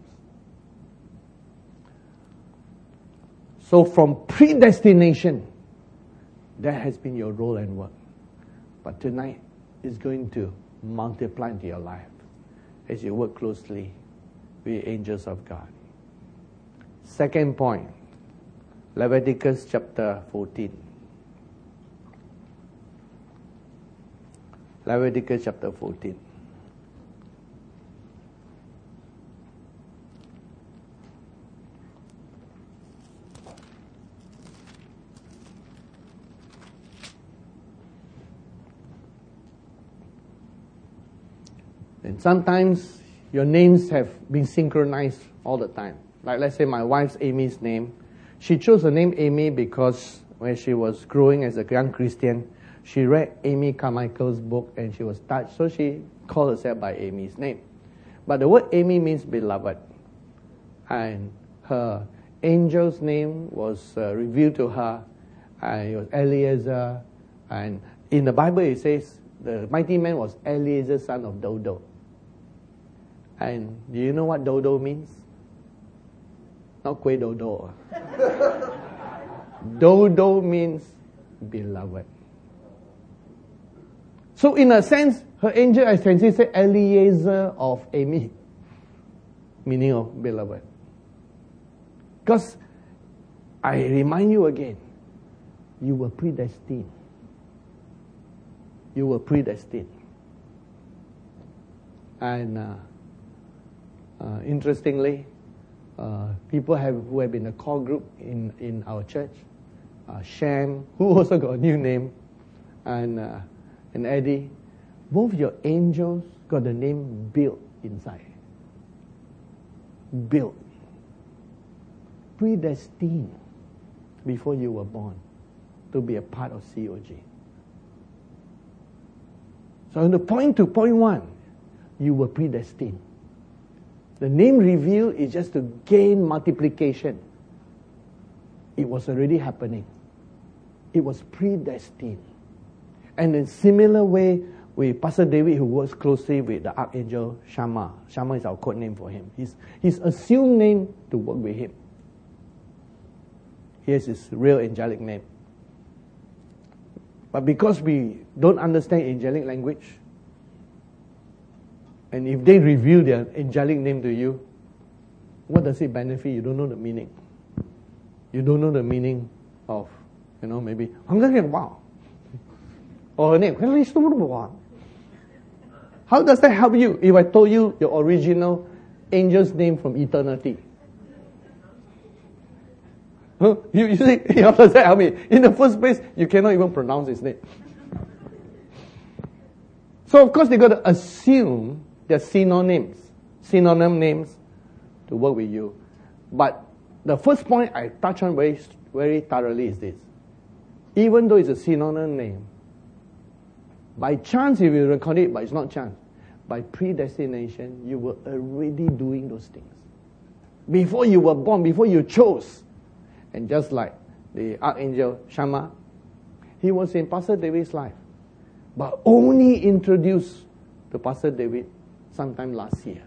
So from predestination, that has been your role and work. But tonight is going to multiply into your life as you work closely with angels of God. Second point, Leviticus chapter 14. Leviticus chapter 14. And sometimes your names have been synchronized all the time. Like let's say my wife's Amy's name. She chose the name Amy because when she was growing as a young Christian, she read Amy Carmichael's book and she was touched. So she called herself by Amy's name. But the word Amy means beloved. And her angel's name was revealed to her. And it was Eliezer. And in the Bible it says the mighty man was Eliezer, son of Dodo. And do you know what Dodo means? Not Kueh Dodo. Dodo means beloved. So in a sense, her angel as Francis said, Eliezer of Amy, meaning of beloved. Because I remind you again, you were predestined. You were predestined. And interestingly, people who have been a core group in our church, Shem, who also got a new name, and Eddie, both your angels got the name built inside. Built. Predestined before you were born to be a part of COG. So on the point one, you were predestined. The name revealed is just to gain multiplication. It was already happening. It was predestined. And in similar way, with Pastor David, who works closely with the Archangel Shammah. Shammah is our code name for him. His assumed name to work with him. Here's his real angelic name. But because we don't understand angelic language, and if they reveal their angelic name to you, what does it benefit? You don't know the meaning. You don't know the meaning of, maybe, wow. Or her name, how does that help you if I told you your original angel's name from eternity? Huh? You see, how does that help me? In the first place, you cannot even pronounce his name. So of course they got to assume they're synonym names to work with you. But the first point I touch on very, very thoroughly is this. Even though it's a synonym name, by chance you will record it, but it's not chance. By predestination, you were already doing those things. Before you were born, before you chose. And just like the Archangel Shammah, he was in Pastor David's life. but only introduced to Pastor David sometime last year.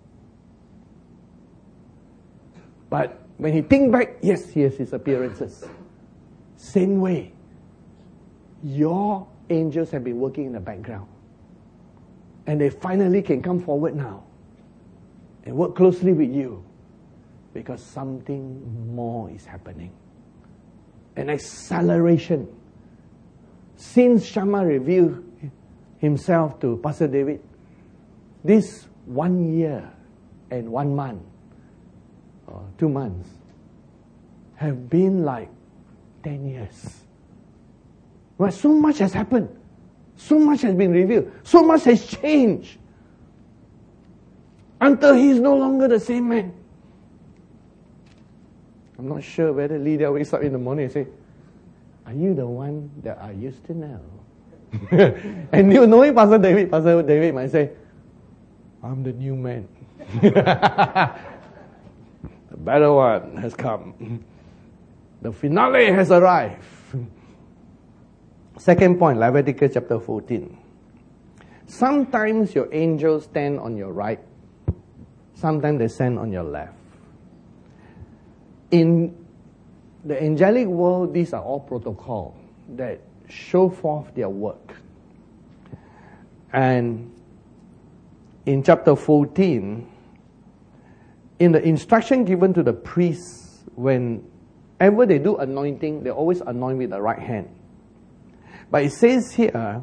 But when he think back, yes, he has his appearances. Same way, your angels have been working in the background. And they finally can come forward now and work closely with you because something more is happening. An acceleration. Since Shammah revealed himself to Pastor David, this 1 year and 1 month, or 2 months, have been like 10 years. Right? So much has happened. So much has been revealed. So much has changed. Until he's no longer the same man. I'm not sure whether Lydia wakes up in the morning and say, are you the one that I used to know? And you knowing Pastor David might say, I'm the new man. The better one has come. The finale has arrived. Second point, Leviticus chapter 14. Sometimes your angels stand on your right. Sometimes they stand on your left. In the angelic world, these are all protocol that show forth their work. And in chapter 14, in the instruction given to the priests, whenever they do anointing, they always anoint with the right hand. But it says here,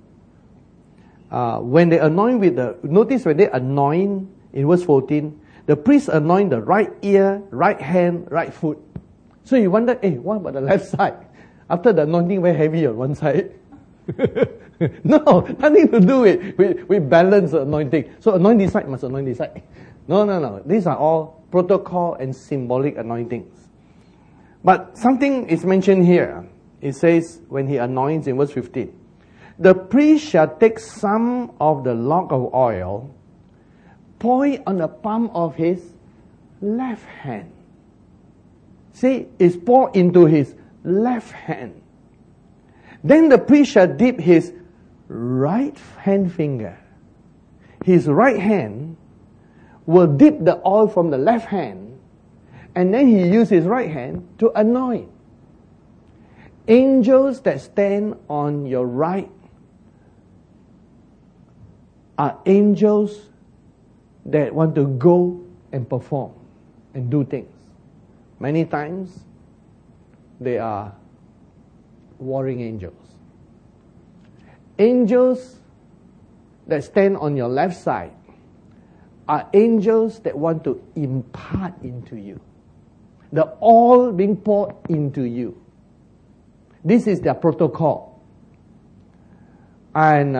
when they anoint notice when they anoint, in verse 14, the priest anoint the right ear, right hand, right foot. So you wonder, what about the left side? After the anointing very heavy on one side. No, nothing to do with balance the anointing. So anoint this side, must anoint this side. No. These are all protocol and symbolic anointings. But something is mentioned here. It says, when he anoints in verse 15, the priest shall take some of the log of oil, pour it on the palm of his left hand. See, it's poured into his left hand. Then the priest shall dip his right hand finger. His right hand will dip the oil from the left hand, and then he uses his right hand to anoint. Angels that stand on your right are angels that want to go and perform and do things. Many times, they are warring angels. Angels that stand on your left side are angels that want to impart into you. The oil being poured into you. This is their protocol. And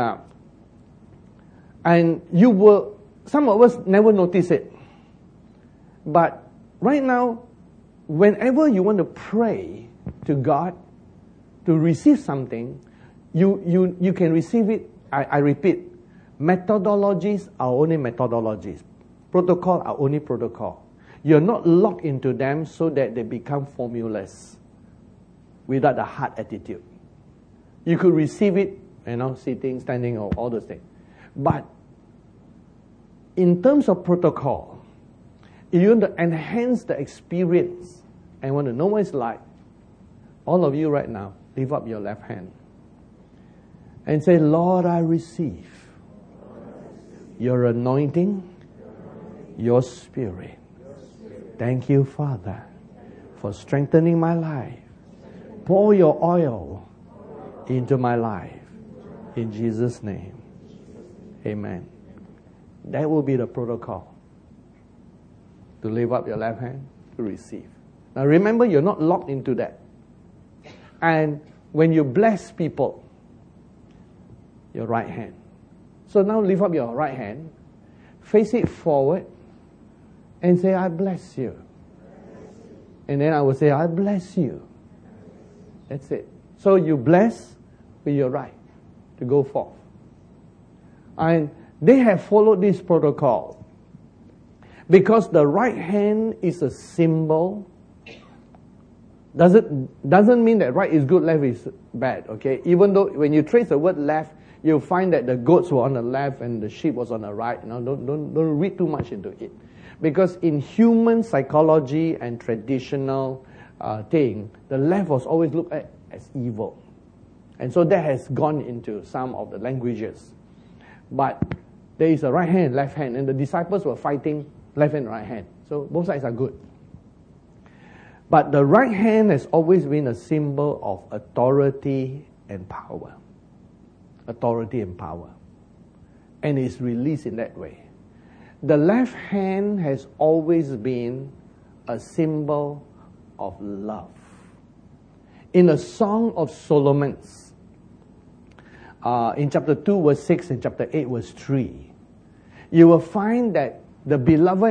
you will, some of us never notice it. But right now, whenever you want to pray to God to receive something, you can receive it. I repeat, methodologies are only methodologies. Protocol are only protocol. You're not locked into them so that they become formulas without a hard attitude. You could receive it, sitting, standing, or all those things. But in terms of protocol, if you want to enhance the experience and want to know what it's like, all of you right now, lift up your left hand and say, Lord, I receive your anointing, your spirit. Thank you, Father, for strengthening my life. Pour your oil into my life. In Jesus' name. Amen. That will be the protocol. To lift up your left hand, to receive. Now remember, you're not locked into that. And when you bless people, your right hand. So now lift up your right hand, face it forward, and say, I bless you. And then I will say, I bless you. That's it. So you bless with your right to go forth. And they have followed this protocol because the right hand is a symbol. Doesn't mean that right is good, left is bad, okay? Even though when you trace the word left, you'll find that the goats were on the left and the sheep was on the right. Don't read too much into it. Because in human psychology and traditional thing, the left was always looked at as evil. And so that has gone into some of the languages. But there is a right hand and left hand, and the disciples were fighting left and right hand. So both sides are good. But the right hand has always been a symbol of authority and power. Authority and power. And is released in that way. The left hand has always been a symbol of love. In the Song of Solomon, in chapter 2 verse 6 and chapter 8 verse 3, you will find that the beloved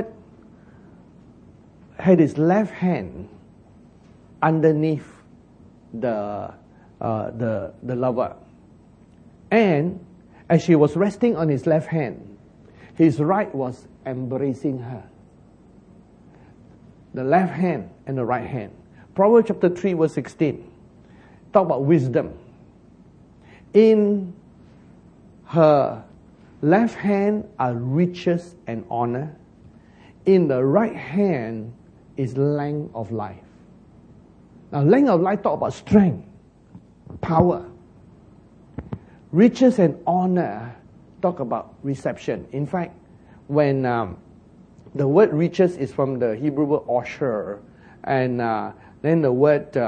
had his left hand underneath the lover. And as she was resting on his left hand, his right was embracing her. The left hand and the right hand. Proverbs chapter 3 verse 16. Talk about wisdom. In her left hand are riches and honor. In the right hand is length of life. Now, length of life talk about strength, power. Riches and honor talk about reception. In fact, when the word riches is from the Hebrew word osher, and then the word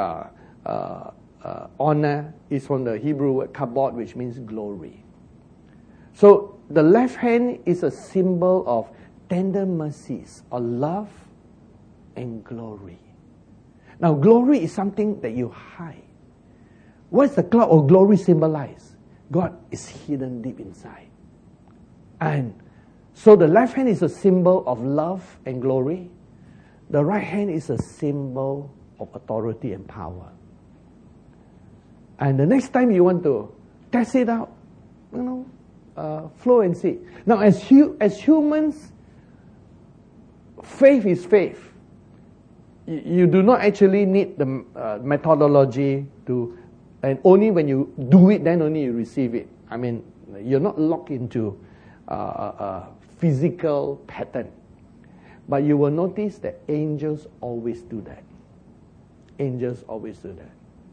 honor is from the Hebrew word kabod, which means glory. So the left hand is a symbol of tender mercies, or love and glory. Now, glory is something that you hide. What's the cloud of glory symbolize? God is hidden deep inside. And so the left hand is a symbol of love and glory. The right hand is a symbol of authority and power. And the next time you want to test it out, flow and see. Now, as humans, faith is faith. You do not actually need the methodology to, and only when you do it, then only you receive it. I mean, you're not locked into a physical pattern. But you will notice that angels always do that. Angels always do that.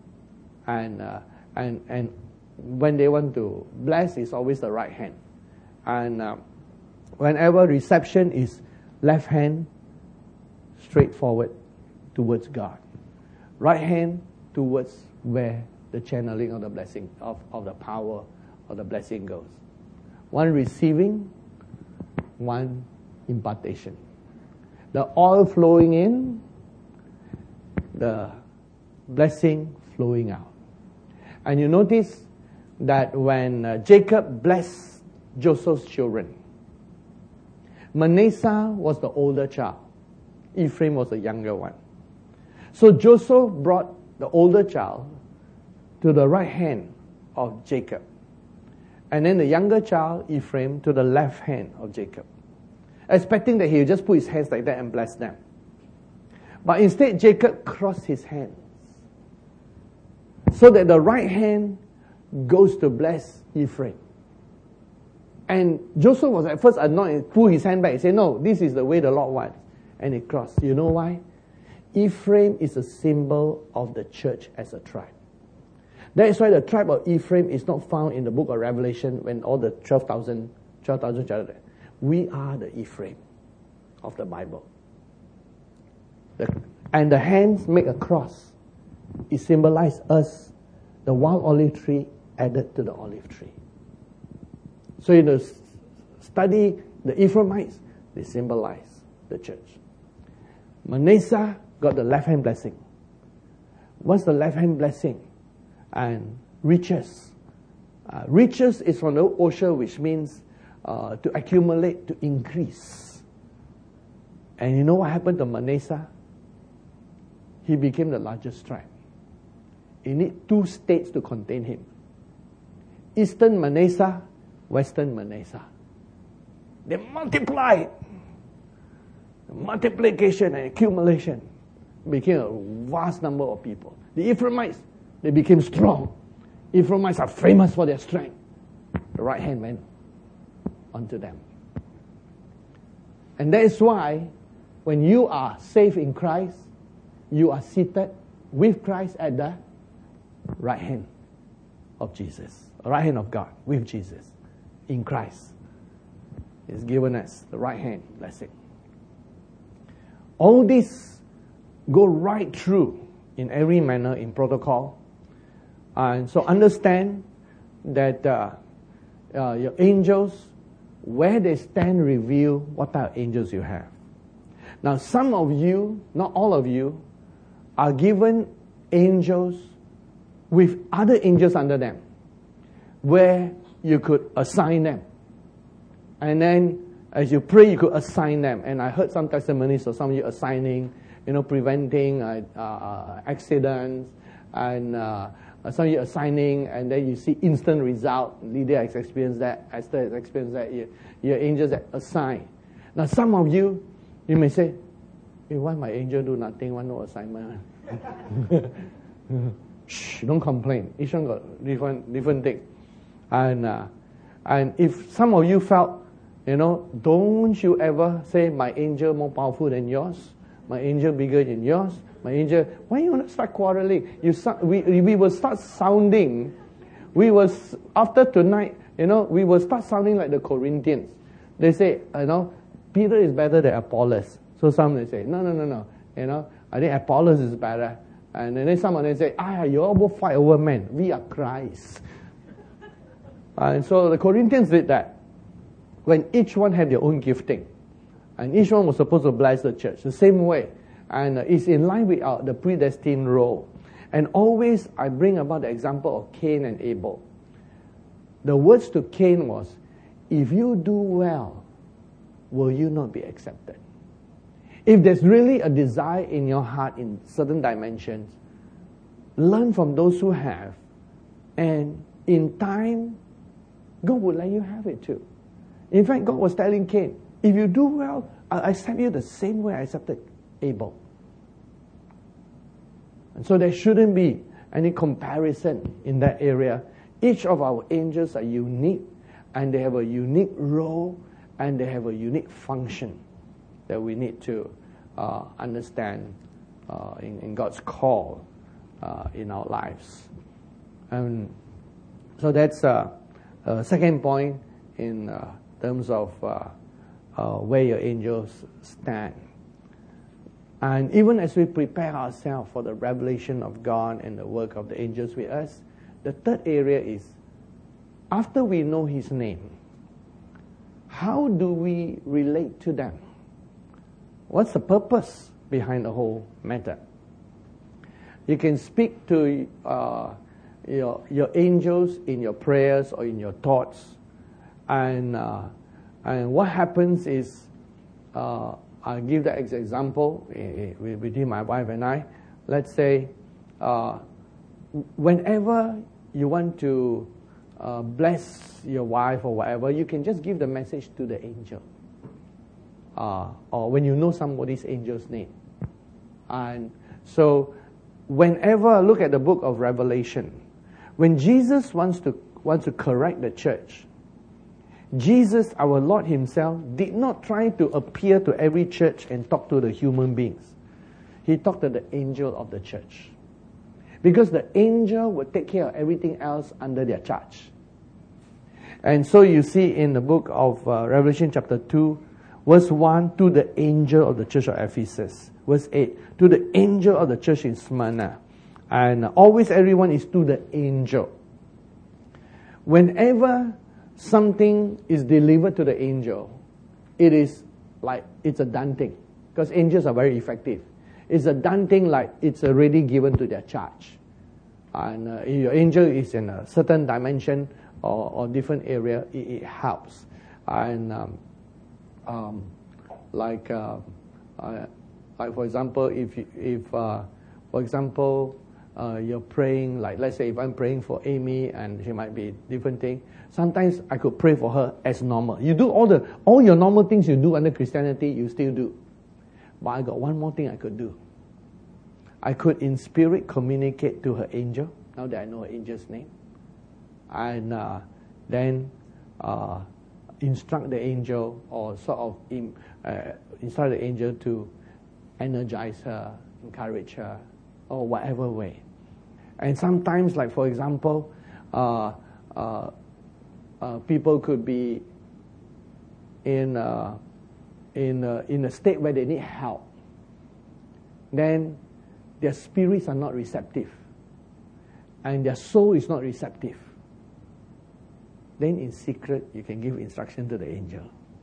And when they want to bless, it's always the right hand. And whenever reception is left hand, straightforward towards God. Right hand towards where the channeling of the blessing, of the power of the blessing goes. One receiving, one impartation. The oil flowing in, the blessing flowing out. And you notice that when Jacob blessed Joseph's children, Manasseh was the older child. Ephraim was the younger one. So Joseph brought the older child to the right hand of Jacob. And then the younger child, Ephraim, to the left hand of Jacob. Expecting that he would just put his hands like that and bless them. But instead, Jacob crossed his hands. So that the right hand goes to bless Ephraim. And Joseph was at first annoyed, pulled his hand back and said, no, this is the way the Lord wants. And he crossed. You know why? Ephraim is a symbol of the church as a tribe. That is why the tribe of Ephraim is not found in the book of Revelation when all the 12,000 children. We are the Ephraim of the Bible. And the hands make a cross. It symbolizes us, the wild olive tree added to the olive tree. So in the study, the Ephraimites, they symbolize the church. Manasseh got the left hand blessing. What's the left hand blessing? And riches. Riches is from the osher, which means to accumulate, to increase. And you know what happened to Manasseh? He became the largest tribe. He need 2 states to contain him. Eastern Manasseh, Western Manasseh. They multiplied. Multiplication and accumulation became a vast number of people. The Ephraimites, they became strong. Ephraimites are famous for their strength. the right hand went onto them. And that is why when you are saved in Christ, you are seated with Christ at the right hand of Jesus, right hand of God with Jesus in Christ. He's given us the right hand blessing. All this go right through in every manner in protocol. And so understand that your angels, where they stand, reveal what type of angels you have. Now, some of you, not all of you, are given angels with other angels under them, where you could assign them. And then, as you pray, you could assign them. And I heard some testimonies of some of you assigning, preventing accidents, and some of you assigning, and then you see instant result. Lydia has experienced that. Esther has experienced that. Your angels that assign. Now, some of you, you may say, hey, why my angel do nothing? Why no assignment? Shh, don't complain. Each one got different thing. And if some of you felt, don't you ever say, my angel more powerful than yours, my angel bigger than yours, my angel, why you want to start quarreling? We will start sounding, after tonight, we will start sounding like the Corinthians. They say, Peter is better than Apollos. So some they say, no, I think Apollos is better. And then some of them say, you all both fight over men. We are Christ. And so the Corinthians did that. When each one had their own gifting. And each one was supposed to bless the church the same way. And it's in line with the predestined role. And always I bring about the example of Cain and Abel. The words to Cain was, if you do well, will you not be accepted? If there's really a desire in your heart in certain dimensions, learn from those who have. And in time, God will let you have it too. In fact, God was telling Cain, if you do well, I'll accept you the same way I accepted Abel. And so there shouldn't be any comparison in that area. Each of our angels are unique, and they have a unique role, and they have a unique function that we need to understand in God's call in our lives. And so that's second point in terms of where your angels stand. And even as we prepare ourselves for the revelation of God and the work of the angels with us, the third area is, after we know His name, how do we relate to them? What's the purpose behind the whole matter? You can speak to your angels in your prayers or in your thoughts. And what happens is, I'll give that example between my wife and I. Let's say, whenever you want to bless your wife or whatever, you can just give the message to the angel. Or when you know somebody's angel's name. And so, whenever I look at the book of Revelation, when Jesus wants to correct the church, Jesus, our Lord Himself, did not try to appear to every church and talk to the human beings. He talked to the angel of the church. Because the angel would take care of everything else under their charge. And so you see in the book of Revelation chapter 2, verse 1, to the angel of the church of Ephesus. Verse 8, to the angel of the church in Smyrna. And always everyone is to the angel. Whenever something is delivered to the angel, it is like it's a done thing. Because angels are very effective. It's a done thing, like it's already given to their charge. And if your angel is in a certain dimension or different area, it helps. And like for example, if for example you're praying, like let's say if I'm praying for Amy and she might be different thing, sometimes I could pray for her as normal. You do all your normal things you do under Christianity, you still do. But I got one more thing I could do. I could in spirit communicate to her angel, now that I know her angel's name. And then instruct the angel or sort of instruct the angel to energize her, encourage her, or whatever way. And sometimes, like for example, people could be in a state where they need help. Then their spirits are not receptive, and their soul is not receptive. Then in secret, you can give instruction to the angel.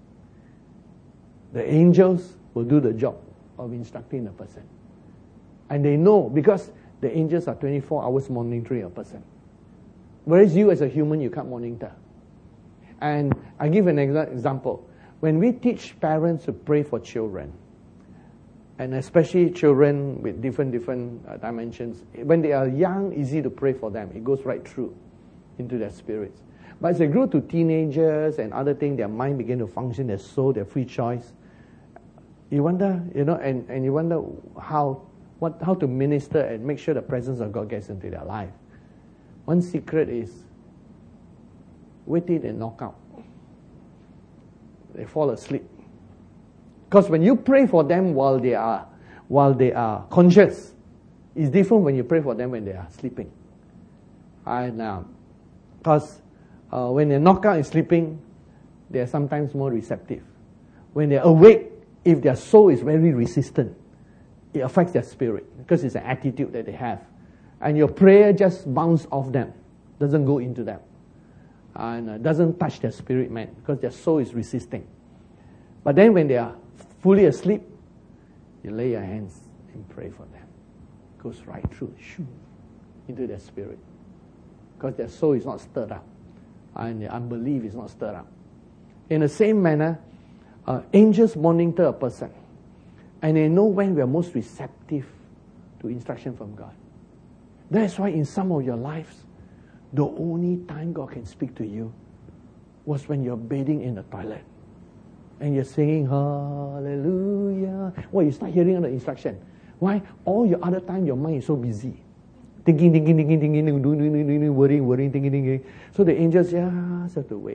The angels will do the job of instructing the person. And they know, because the angels are 24 hours monitoring a person. Whereas you as a human, you can't monitor. And I give an example. When we teach parents to pray for children, and especially children with different dimensions, when they are young, easy to pray for them. It goes right through into their spirits. But as they grow to teenagers and other things, their mind begin to function, their soul, their free choice. You wonder, and you wonder how to minister and make sure the presence of God gets into their life. One secret is wait till they knock out. They fall asleep. Because when you pray for them while they are conscious, it's different when you pray for them when they are sleeping. And because when they knock out and sleeping, they are sometimes more receptive. When they're awake, if their soul is very resistant, it affects their spirit because it's an attitude that they have. And your prayer just bounces off them, doesn't go into them. And doesn't touch their spirit man because their soul is resisting. But then when they are fully asleep, you lay your hands and pray for them. It goes right through, into their spirit. Because their soul is not stirred up. And the unbelief is not stirred up. In the same manner, angels monitor a person. And they know when we are most receptive to instruction from God. That's why in some of your lives, the only time God can speak to you was when you're bathing in the toilet. And you're singing, hallelujah. Well, you start hearing the instruction. Why? All your other time, your mind is so busy. Thinking, worrying, thinking. So the angels just have to wait.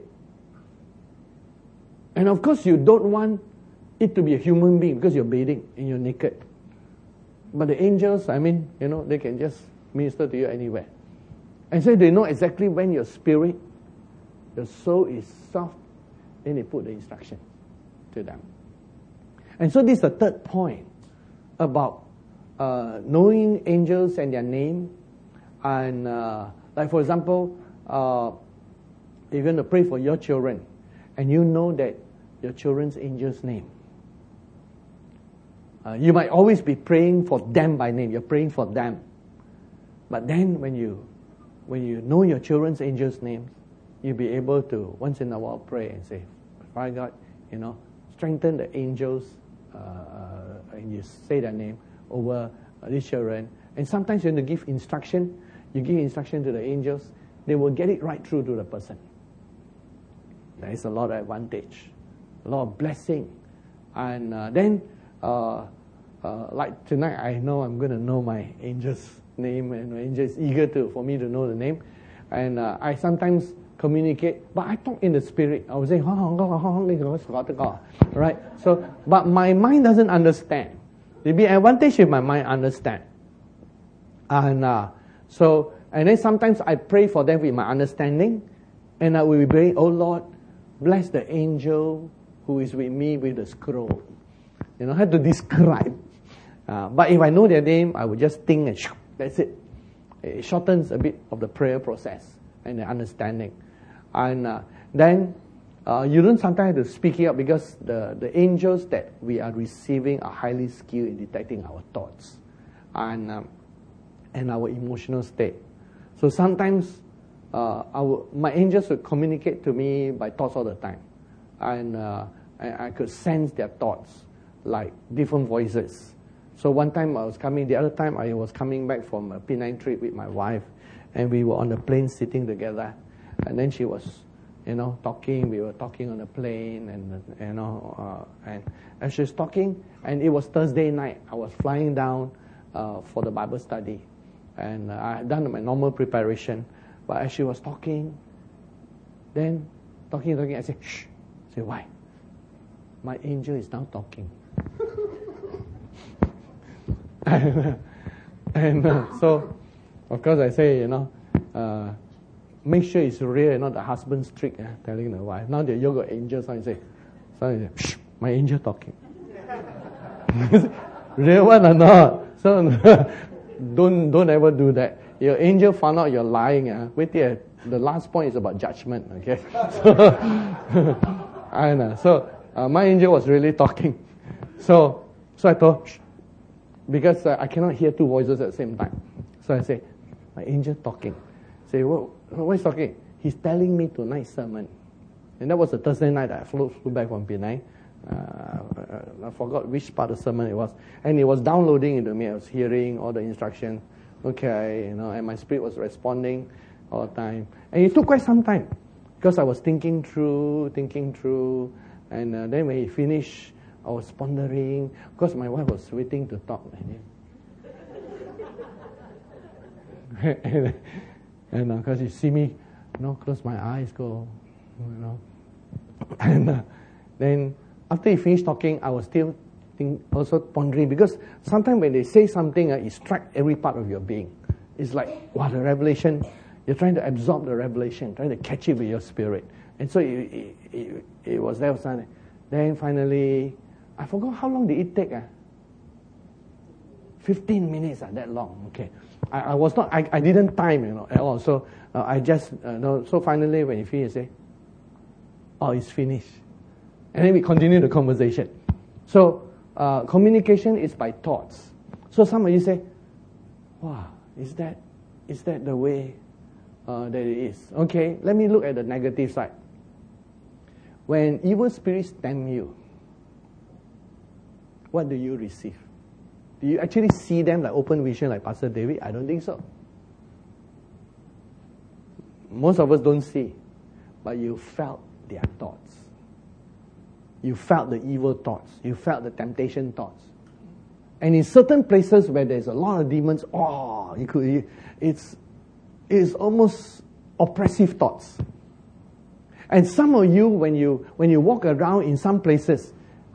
And of course, you don't want it to be a human being because you're bathing and you're naked. But the angels, they can just minister to you anywhere. And so they know exactly when your spirit, your soul is soft, then they put the instruction to them. And so this is the third point about knowing angels and their name. And like for example, if you're going to pray for your children, and you know that your children's angel's name. You might always be praying for them by name. You're praying for them. But then when you know your children's angels' names, you'll be able to once in a while pray and say, Father God, strengthen the angels, and you say their name over these children. And sometimes when you give instruction, you give instruction to the angels, they will get it right through to the person. There is a lot of advantage, a lot of blessing. And then, like tonight, I know I'm going to know my angel's name, and my angel is eager for me to know the name. And I sometimes communicate, but I talk in the spirit. I was saying, right? So, but my mind doesn't understand. There'll be an advantage if my mind understands. And and then sometimes I pray for them with my understanding, and I will be praying, oh Lord, bless the angel who is with me with the scroll. I have to describe. But if I know their name, I will just think and that's it. It shortens a bit of the prayer process and the understanding. And then you don't sometimes have to speak it up because the angels that we are receiving are highly skilled in detecting our thoughts and our emotional state. So sometimes my angels would communicate to me by thoughts all the time. And I could sense their thoughts like different voices. So one time the other time I was coming back from a Penang trip with my wife, and we were on the plane sitting together, and then she was, talking. We were talking on the plane, and as she was talking, and it was Thursday night. I was flying down for the Bible study, and I had done my normal preparation. But as she was talking, then talking. I say, shh. I say, why? My angel is now talking. So, of course, I say, make sure it's real, not the husband's trick, telling the wife. Now that you got angels, suddenly say, shh, my angel talking. Real one or not? So don't ever do that. Your angel found out you're lying. Wait till the last point is about judgment. Okay. I know. So my angel was really talking. So I thought, shh, because I cannot hear two voices at the same time. So I say, my angel talking. Say, what is talking? He's telling me tonight's sermon. And that was a Thursday night that I flew back from Penang. I forgot which part of the sermon it was. And it was downloading into me. I was hearing all the instructions. Okay, and my spirit was responding all the time. And it took quite some time because I was thinking through. And then when he finished, I was pondering because my wife was waiting to talk. And because you see me, close my eyes, go, And then after he finished talking, I was still also pondering because sometimes when they say something, it strikes every part of your being. It's like, wow, the revelation, you're trying to absorb the revelation, trying to catch it with your spirit. And so it was there. Then finally, I forgot how long did it take. 15 minutes, that long. Okay. I was not, I didn't time, at all. So I just, so finally when he finished, I say, oh, it's finished. And then we continue the conversation. So communication is by thoughts. So some of you say, wow, is that the way that it is? Okay, let me look at the negative side. When evil spirits tempt you, what do you receive? Do you actually see them like open vision like Pastor David? I don't think so. Most of us don't see, but you felt their thoughts. You felt the evil thoughts. You felt the temptation thoughts. And in certain places where there's a lot of demons, it's almost oppressive thoughts. And some of you, when you walk around in some places,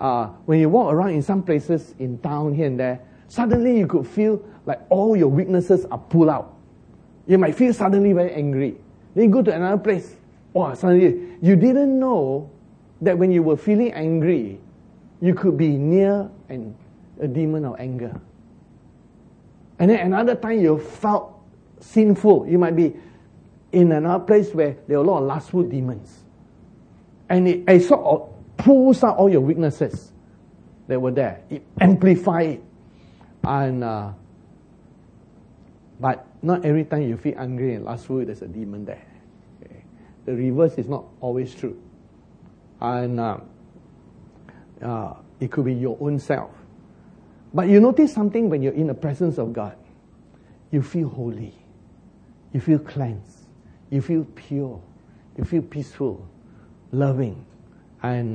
in town here and there, suddenly you could feel like all your weaknesses are pulled out. You might feel suddenly very angry. Then you go to another place. Suddenly you didn't know that when you were feeling angry, you could be near a demon of anger. And then another time you felt sinful. You might be in another place where there are a lot of lustful demons. And it sort of pulls out all your weaknesses that were there. It amplifies it. But not every time you feel angry and lustful, there's a demon there. Okay. The reverse is not always true. And it could be your own self. But you notice something when you're in the presence of God. You feel holy. You feel cleansed. You feel pure. You feel peaceful, loving, and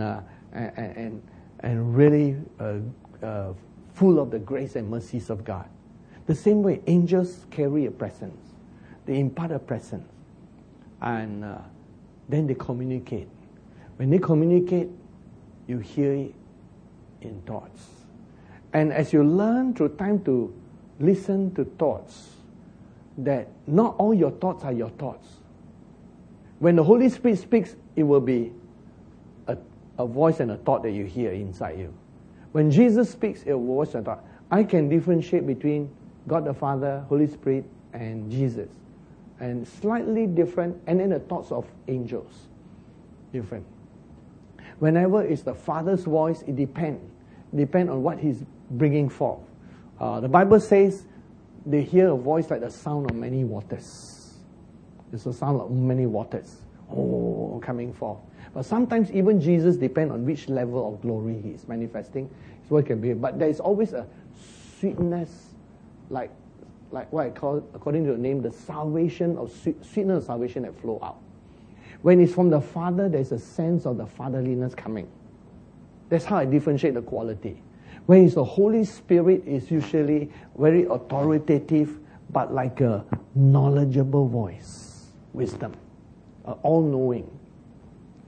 really full of the grace and mercies of God. The same way, angels carry a presence. They impart a presence. And then they communicate. When they communicate, you hear it in thoughts. And as you learn through time to listen to thoughts, that not all your thoughts are your thoughts. When the Holy Spirit speaks, it will be a voice and a thought that you hear inside you. When Jesus speaks, it will be a voice and a thought. I can differentiate between God the Father, Holy Spirit, and Jesus. And slightly different, and then the thoughts of angels. Different. Whenever it's the Father's voice, it depends on what He's bringing forth. The Bible says they hear a voice like the sound of many waters. It's the sound of many waters. Coming forth. But sometimes even Jesus depends on which level of glory He is manifesting. His voice can be. But there is always a sweetness, like what I call, according to the name, the salvation of sweetness of salvation that flow out. When it's from the Father, there's a sense of the fatherliness coming. That's how I differentiate the quality. When it's the Holy Spirit, it's usually very authoritative, but like a knowledgeable voice, wisdom, all-knowing.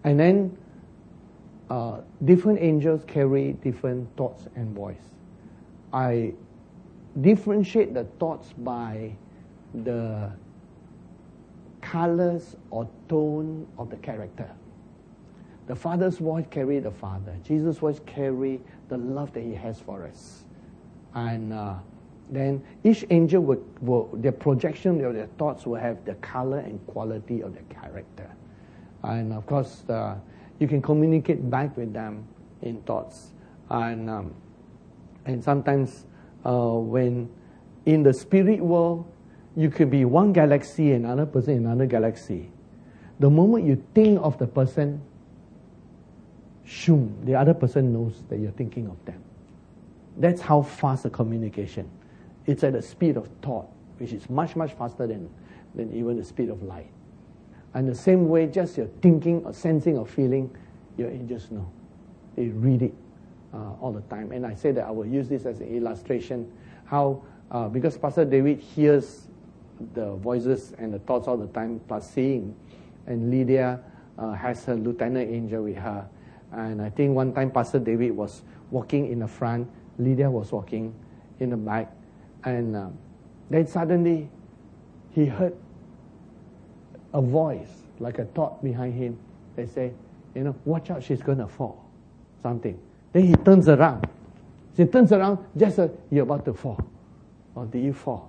And then different angels carry different thoughts and voice. I differentiate the thoughts by the colors or tone of the character. The Father's voice carry the Father. Jesus' voice carry the love that He has for us. And then each angel will their projection of their thoughts will have the color and quality of the character. And of course, you can communicate back with them in thoughts. And sometimes when in the spirit world, you could be one galaxy, another person in another galaxy. The moment you think of the person, shoom, the other person knows that you're thinking of them. That's how fast the communication. It's at the speed of thought, which is much, much faster than even the speed of light. And the same way, just your thinking or sensing or feeling, your angels know. They read it all the time. And I say that I will use this as an illustration, how, because Pastor David hears the voices and the thoughts all the time, plus seeing. And Lydia has her lieutenant angel with her. And I think one time Pastor David was walking in the front, Lydia was walking in the back. And then suddenly he heard a voice, like a thought behind him. They say, watch out, she's going to fall. Something. Then he turns around. She turns around, just as you're about to fall. Or did you fall?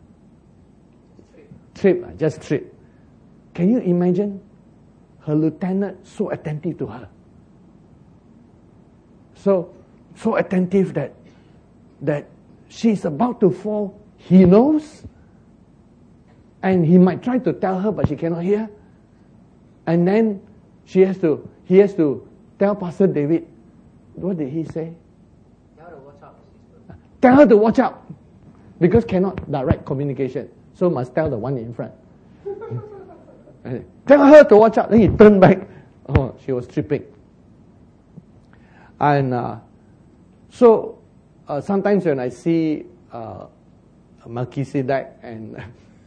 Just trip. Can you imagine her lieutenant so attentive to her? So attentive that she's about to fall. He knows. And he might try to tell her, but she cannot hear. And then he has to tell Pastor David, what did he say? Tell her to watch out. Tell her to watch out. Because cannot direct communication. So must tell the one in front. Tell her to watch out. Then he turned back. Oh, she was tripping. And so sometimes when I see Melchizedek and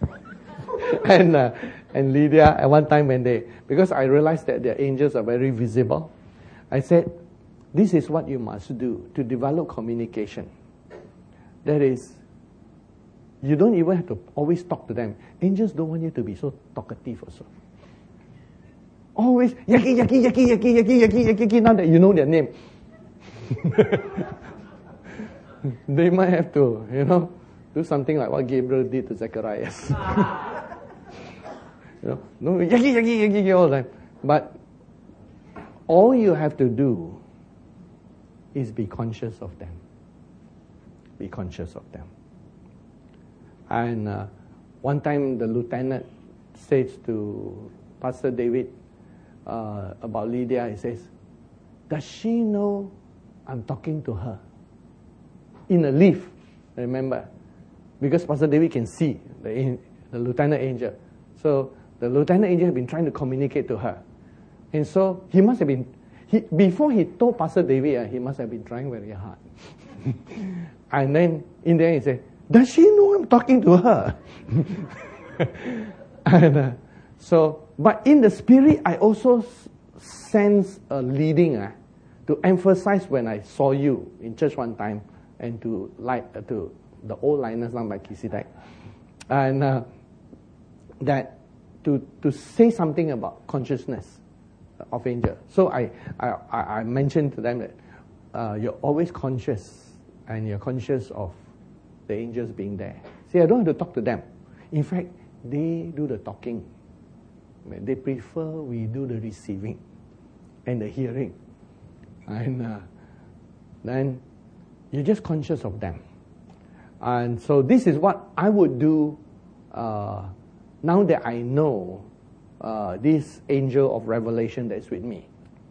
and Lydia at one time because I realized that their angels are very visible, I said, this is what you must do to develop communication. That is, you don't even have to always talk to them. Angels don't want you to be so talkative also. Always, yaki, yaki, yaki, yaki, yaki, yaki, yaki, yaki, now that you know their name. They might have to, do something like what Gabriel did to Zacharias. No, yaki, yaki, yaki, yaki all the time. But all you have to do is be conscious of them. Be conscious of them. And one time the lieutenant says to Pastor David about Lydia, he says, does she know I'm talking to her? In a lift, remember? Because Pastor David can see the lieutenant angel. So the lieutenant angel has been trying to communicate to her. And so he must have been, before he told Pastor David, he must have been trying very hard. And then in the end he said, does she know I'm talking to her? And but in the spirit, I also sense a leading to emphasize when I saw you in church one time and to the old liners like Melchizedek. And that to say something about consciousness of angel. So I mentioned to them that you're always conscious and you're conscious of the angels being there. See, I don't have to talk to them. In fact, they do the talking. They prefer we do the receiving and the hearing. And then you're just conscious of them. And so this is what I would do now that I know this angel of revelation that's with me.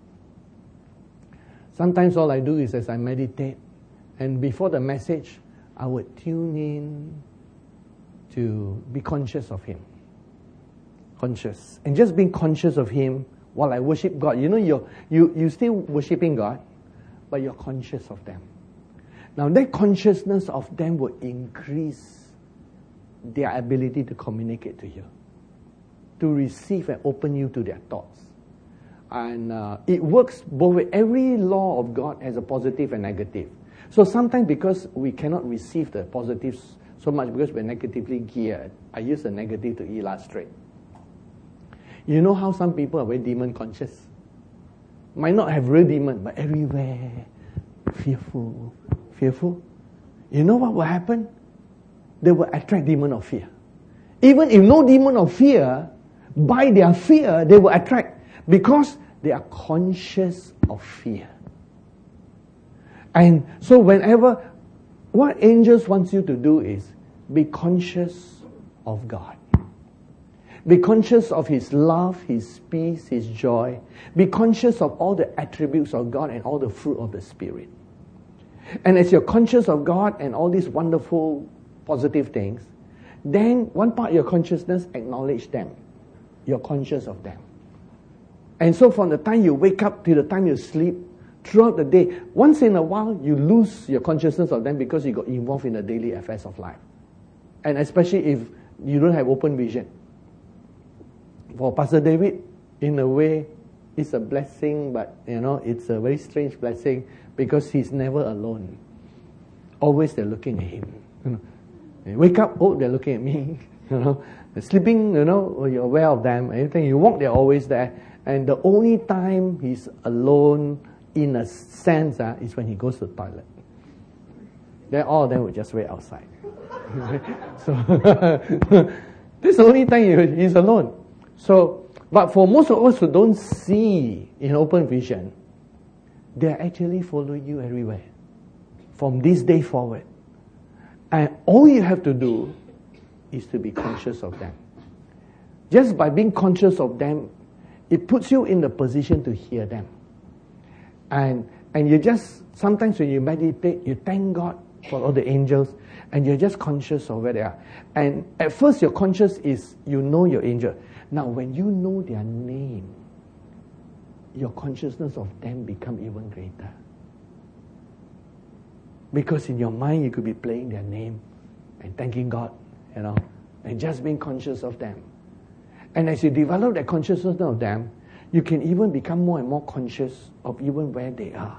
Sometimes all I do is as I meditate, and before the message, I would tune in to be conscious of him. Conscious. And just being conscious of him while I worship God. You're still worshiping God, but you're conscious of them. Now that consciousness of them will increase their ability to communicate to you, to receive and open you to their thoughts. And it works both ways. Every law of God has a positive and negative. So sometimes because we cannot receive the positives so much because we're negatively geared, I use the negative to illustrate. You know how some people are very demon conscious? Might not have real demon, but everywhere, fearful. You know what will happen? They will attract demon of fear. Even if no demon of fear, by their fear, they will attract because they are conscious of fear. And so whenever, what angels wants you to do is be conscious of God. Be conscious of His love, His peace, His joy. Be conscious of all the attributes of God and all the fruit of the Spirit. And as you're conscious of God and all these wonderful, positive things, then one part of your consciousness, acknowledge them. You're conscious of them. And so from the time you wake up to the time you sleep, throughout the day, once in a while, you lose your consciousness of them because you got involved in the daily affairs of life. And especially if you don't have open vision. For Pastor David, in a way, it's a blessing, but it's a very strange blessing because he's never alone. Always they're looking at him. You wake up, they're looking at me. They're sleeping, you're aware of them. Anything you walk, they're always there. And the only time he's alone, in a sense, is when he goes to the toilet. Then all of them will just wait outside. So this is the only time he's alone. So, but for most of us who don't see in open vision, they're actually following you everywhere from this day forward. And all you have to do is to be conscious of them. Just by being conscious of them, it puts you in the position to hear them. And you just, sometimes when you meditate, you thank God for all the angels, and you're just conscious of where they are. And at first your conscious is, you know your angel. Now when you know their name, your consciousness of them become even greater. Because in your mind you could be playing their name and thanking God, and just being conscious of them. And as you develop that consciousness of them, you can even become more and more conscious of even where they are.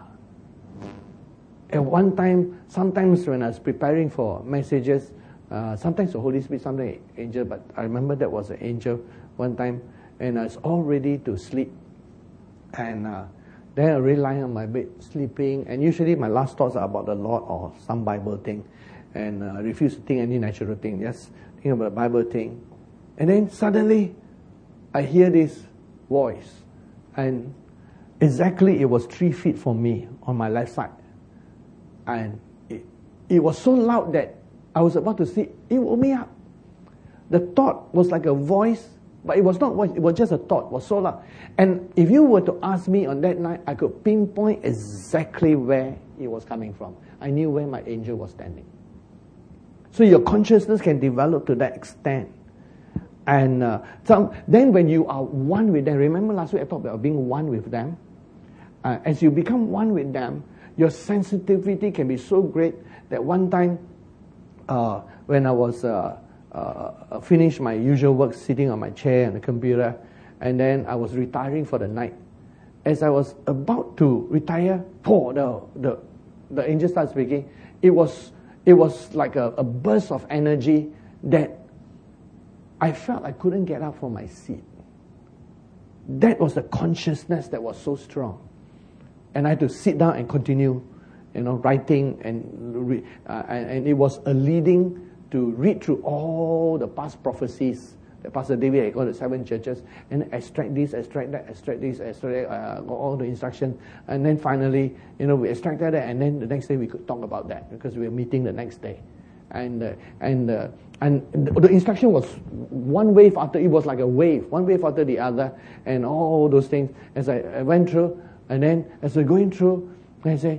At one time, sometimes when I was preparing for messages, sometimes the Holy Spirit, sometimes an angel, but I remember that was an angel one time, and I was all ready to sleep. And then I really lying on my bed, sleeping, and usually my last thoughts are about the Lord or some Bible thing, and I refuse to think any natural thing, just think about a Bible thing. And then suddenly, I hear this voice, and exactly it was 3 feet from me on my left side. And it was so loud that I was about to sleep. It woke me up. The thought was like a voice, but it was not voice, it was just a thought. It was so loud. And if you were to ask me on that night, I could pinpoint exactly where it was coming from. I knew where my angel was standing. So your consciousness can develop to that extent. And then when you are one with them, remember last week I talked about being one with them. As you become one with them, your sensitivity can be so great that one time when I was finished my usual work, sitting on my chair on the computer, and then I was retiring for the night. As I was about to retire, the angel started speaking. It was like a burst of energy that I felt I couldn't get up from my seat. That was the consciousness that was so strong. And I had to sit down and continue, writing, and it was a leading to read through all the past prophecies that Pastor David had got the 7 churches, and extract this, extract that, extract this, extract that, all the instructions, and then finally, we extracted that, and then the next day we could talk about that because we were meeting the next day. And the instruction was one wave after, it was like a wave, one wave after the other, and all those things. As I went through, and then as we're going through, I say,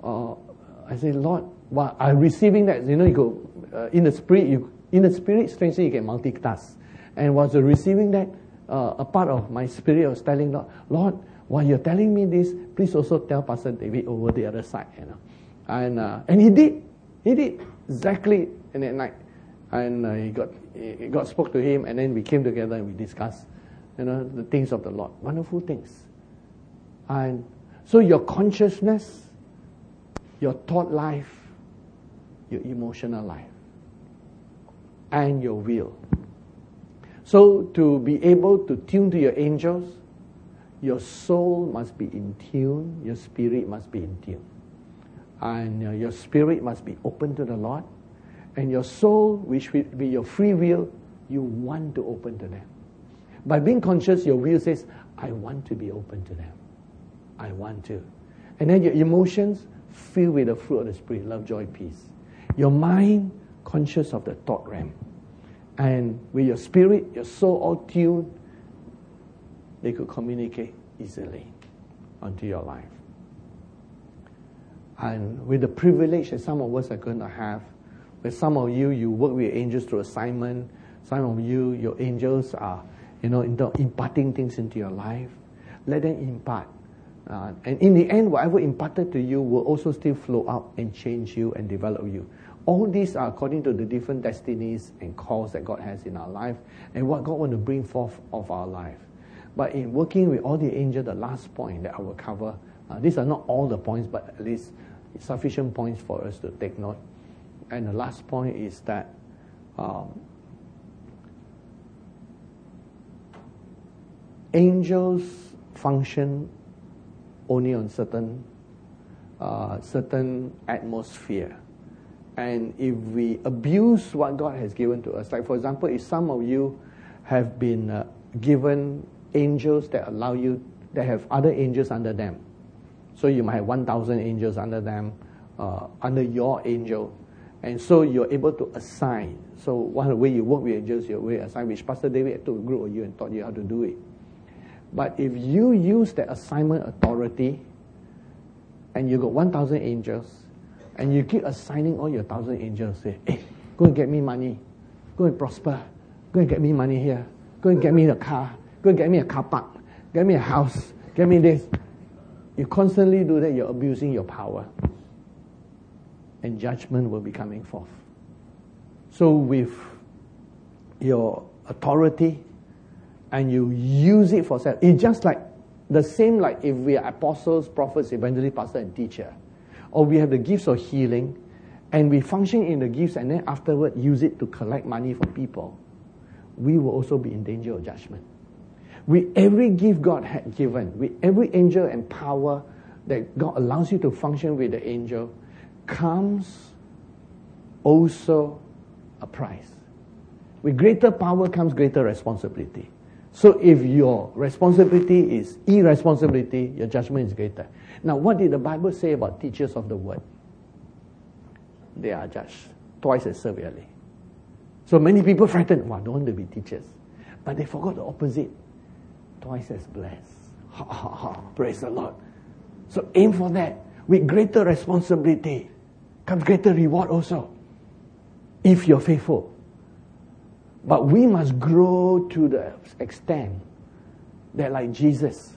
Lord, well, I'm receiving that. You go in the spirit, strangely you can multitask. And while receiving that, a part of my spirit was telling Lord, while you're telling me this, please also tell Pastor David over the other side. And he did exactly in that night. And God spoke to him, and then we came together and we discussed, the things of the Lord, wonderful things. And so your consciousness, your thought life, your emotional life, and your will. So to be able to tune to your angels, your soul must be in tune, your spirit must be in tune. And your spirit must be open to the Lord. And your soul, which will be your free will, you want to open to them. By being conscious, your will says, I want to be open to them. I want to. And then your emotions fill with the fruit of the Spirit, love, joy, peace. Your mind, conscious of the thought realm. And with your spirit, your soul all tuned, they could communicate easily onto your life. And with the privilege that some of us are going to have, where some of you, you work with angels through assignment, some of you, your angels are, imparting things into your life. Let them impart. And in the end, whatever imparted to you will also still flow out and change you and develop you. All these are according to the different destinies and calls that God has in our life and what God wants to bring forth of our life. But in working with all the angels, the last point that I will cover, these are not all the points, but at least sufficient points for us to take note. And the last point is that angels function only on certain atmosphere. And if we abuse what God has given to us, like for example, if some of you have been given angels that allow you, that have other angels under them. So you might have 1,000 angels under them, under your angel. And so you're able to assign. So one of the way you work with angels, you're able to assign, which Pastor David took a group of you and taught you how to do it. But if you use that assignment authority, and you got 1,000 angels, and you keep assigning all your 1,000 angels, say, hey, go and get me money, go and prosper, go and get me money here, go and get me a car, go and get me a car park, get me a house, get me this. You constantly do that, you're abusing your power. And judgment will be coming forth. So with your authority, and you use it for self, it's just like the same like if we are apostles, prophets, evangelists, pastor, and teacher. Or we have the gifts of healing, and we function in the gifts, and then afterward use it to collect money from people. We will also be in danger of judgment. With every gift God had given, with every angel and power that God allows you to function with the angel, comes also a price. With greater power comes greater responsibility. So if your responsibility is irresponsibility, your judgment is greater. Now, what did the Bible say about teachers of the word? They are judged twice as severely. So many people frightened, wow, don't want to be teachers. But they forgot the opposite. Twice as blessed. Ha, ha, ha. Praise the Lord. So aim for that. With greater responsibility comes greater reward also, if you're faithful. But we must grow to the extent that, like Jesus,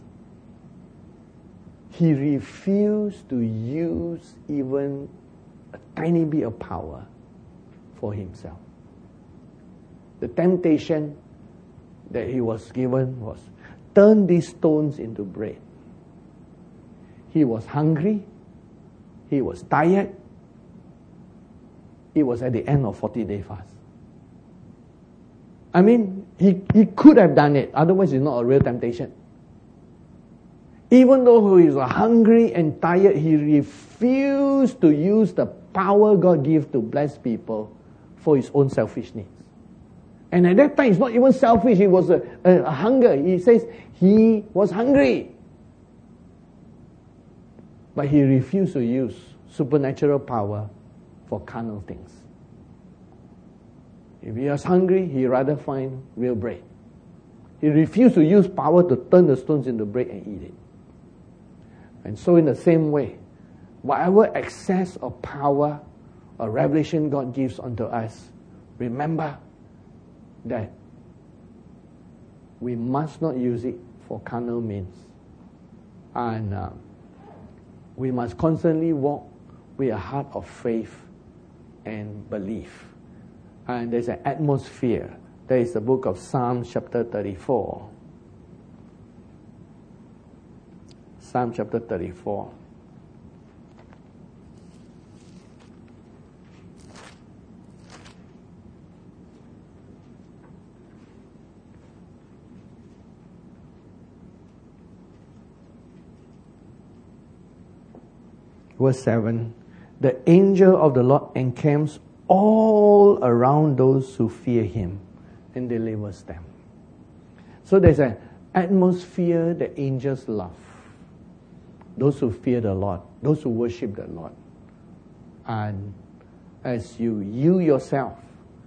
he refused to use even a tiny bit of power for himself. The temptation that he was given was, turn these stones into bread. He was hungry. He was tired. It was at the end of 40-day fast. I mean, he could have done it. Otherwise, it's not a real temptation. Even though he was hungry and tired, he refused to use the power God gives to bless people for his own selfish needs. And at that time, it's not even selfish. It was a hunger. He says he was hungry. But he refused to use supernatural power for carnal things. If he was hungry, he'd rather find real bread. He refused to use power to turn the stones into bread and eat it. And so in the same way, whatever excess of power or revelation God gives unto us, remember that we must not use it for carnal means. And we must constantly walk with a heart of faith and belief. And there's an atmosphere. There is the book of Psalms chapter 34. Psalm chapter 34. Verse 7, the angel of the Lord encamps all around those who fear him and delivers them. So there's an atmosphere the angels love. Those who fear the Lord, those who worship the Lord. And as you yield yourself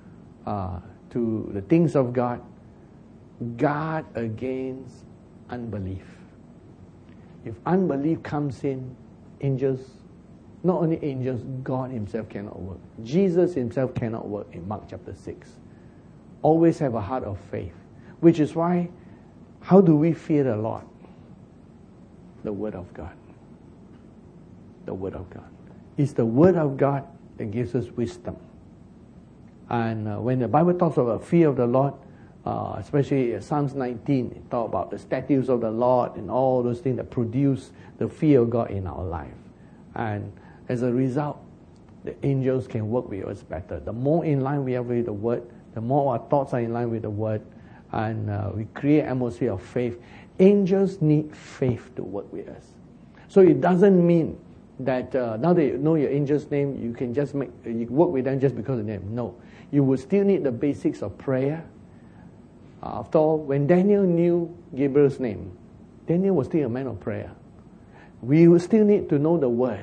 to the things of God, guard against unbelief. If unbelief comes in, angels, not only angels, God himself cannot work. Jesus himself cannot work in Mark chapter 6. Always have a heart of faith. Which is why, how do we fear the Lord? The Word of God. The Word of God. It's the Word of God that gives us wisdom. And when the Bible talks about fear of the Lord, especially Psalms 19, it talks about the statutes of the Lord and all those things that produce the fear of God in our life. And as a result, the angels can work with us better. The more in line we are with the Word, the more our thoughts are in line with the Word, and we create an atmosphere of faith. Angels need faith to work with us. So it doesn't mean that now that you know your angel's name, you can just you work with them just because of the name. No. You will still need the basics of prayer. After all, when Daniel knew Gabriel's name, Daniel was still a man of prayer. We will still need to know the Word.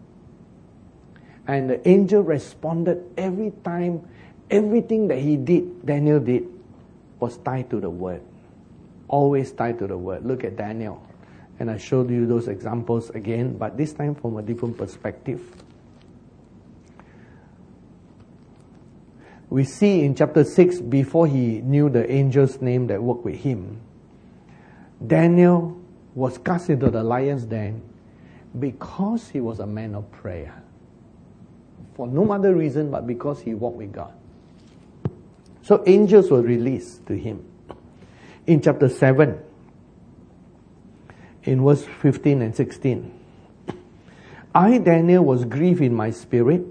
And the angel responded every time. Everything that he did, Daniel did, was tied to the Word. Always tied to the Word. Look at Daniel. And I showed you those examples again, but this time from a different perspective. We see in chapter 6, before he knew the angel's name that worked with him, Daniel was cast into the lion's den because he was a man of prayer. For no other reason but because he walked with God. So angels were released to him. In chapter 7, in verse 15 and 16, I, Daniel, was grieved in my spirit,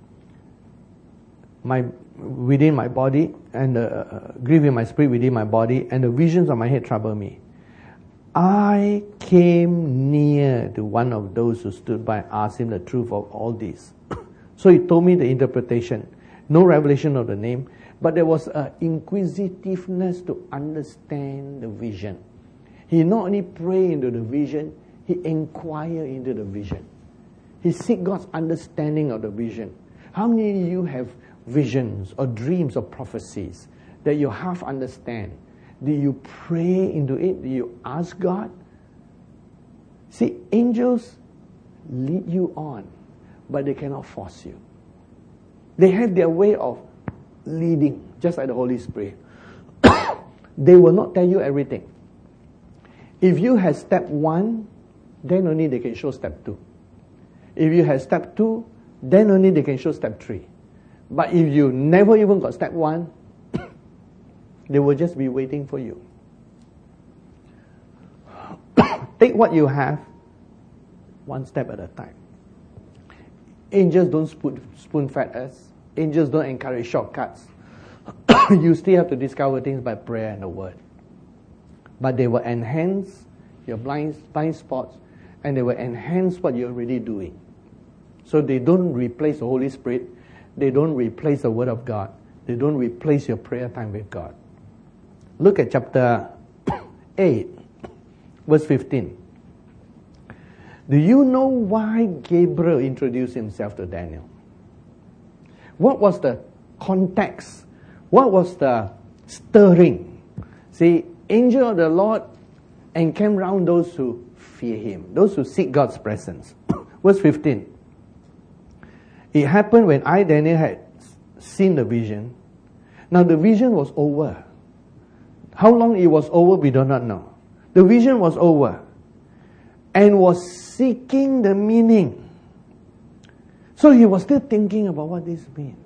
within my body, and grieved in my spirit within my body, and the visions of my head troubled me. I came near to one of those who stood by and asked him the truth of all this. So he told me the interpretation. No revelation of the name, but there was an inquisitiveness to understand the vision. He not only prayed into the vision, he inquired into the vision. He seek God's understanding of the vision. How many of you have visions or dreams or prophecies that you half understand? Do you pray into it? Do you ask God? See, angels lead you on, but they cannot force you. They have their way of leading, just like the Holy Spirit. They will not tell you everything. If you have step 1, then only they can show step 2. If you have step 2, then only they can show step 3. But if you never even got step 1, they will just be waiting for you. Take what you have, one step at a time. Angels don't spoon-fed us. Angels don't encourage shortcuts. You still have to discover things by prayer and the Word. But they will enhance your blind spots, and they will enhance what you're already doing. So they don't replace the Holy Spirit. They don't replace the Word of God. They don't replace your prayer time with God. Look at chapter 8, verse 15. Do you know why Gabriel introduced himself to Daniel? What was the context? What was the stirring? See, angel of the Lord encamp round those who fear him, those who seek God's presence. Verse 15. It happened when I, Daniel, had seen the vision. Now the vision was over. How long it was over, we do not know. The vision was over. And was seeking the meaning. So he was still thinking about what this means.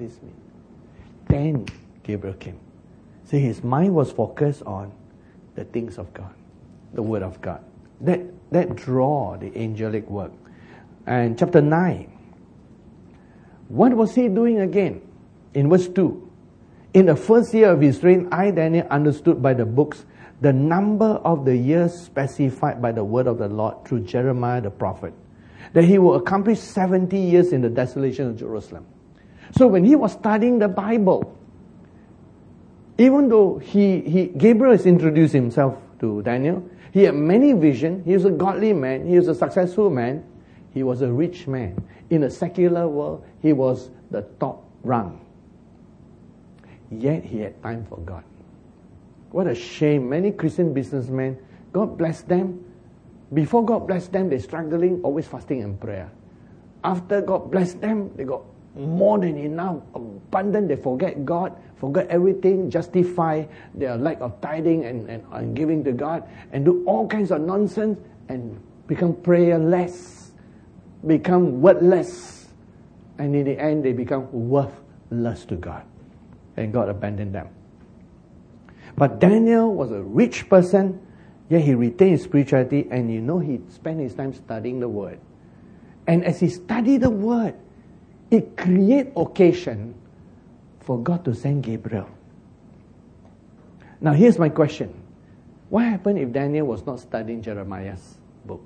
Then Gabriel came. See, his mind was focused on the things of God, the Word of God. that draw the angelic work. And chapter 9, what was he doing again? In verse 2, in the first year of his reign, I, Daniel, understood by the books the number of the years specified by the word of the Lord through Jeremiah the prophet, that he will accomplish 70 years in the desolation of Jerusalem. So when he was studying the Bible, even though Gabriel has introduced himself to Daniel, he had many visions, he was a godly man, he was a successful man, he was a rich man. In the secular world, he was the top rung. Yet he had time for God. What a shame. Many Christian businessmen, God bless them. Before God bless them, they're struggling, always fasting and prayer. After God bless them, they got more than enough, abundant. They forget God, forget everything, justify their lack of tithing and giving to God, and do all kinds of nonsense and become prayerless, become wordless, and in the end they become worthless to God. And God abandoned them. But Daniel was a rich person, yet he retained his spirituality, and he spent his time studying the Word. And as he studied the Word, it created occasion for God to send Gabriel. Now here's my question. What happened if Daniel was not studying Jeremiah's book?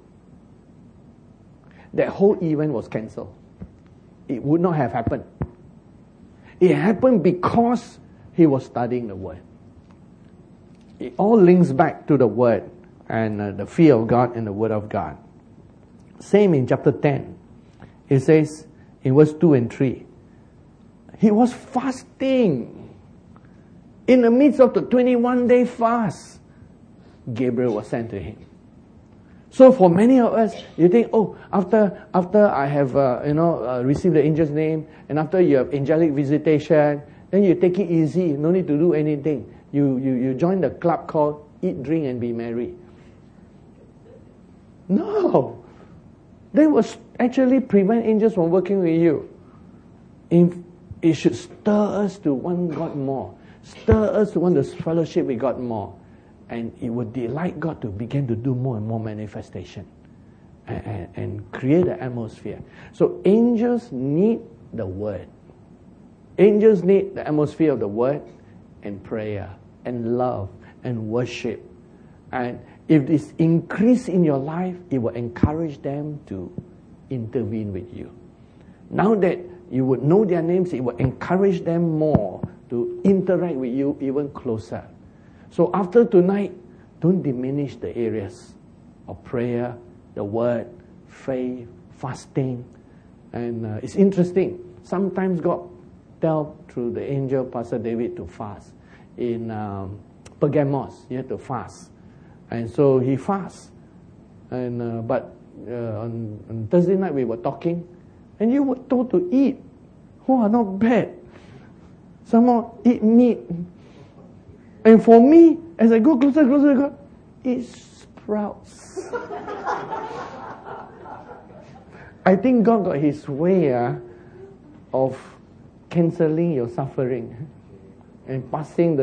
That whole event was cancelled. It would not have happened. It happened because he was studying the Word. It all links back to the Word and the fear of God and the Word of God. Same in chapter 10. It says in verse 2 and 3, he was fasting. In the midst of the 21-day fast, Gabriel was sent to him. So for many of us, you think, after I have received the angel's name, and after you have angelic visitation, then you take it easy, no need to do anything. You join the club called Eat, Drink, and Be Merry. No. They will actually prevent angels from working with you. It should stir us to want God more. Stir us to want to fellowship with God more. And it would delight God to begin to do more and more manifestation. And create an atmosphere. So angels need the Word. Angels need the atmosphere of the Word and prayer and love and worship. And if this increase in your life, it will encourage them to intervene with you. Now that you would know their names, it will encourage them more to interact with you even closer. So after tonight, don't diminish the areas of prayer, the Word, faith, fasting. And it's interesting. Sometimes God tells through the angel, Pastor David, to fast. In Pergamos, you have to fast. And so he fasts. But on Thursday night we were talking, and you were told to eat. Not bad. Some more, eat meat. And for me, as I go closer to God, it sprouts. I think God got his way of cancelling your suffering and passing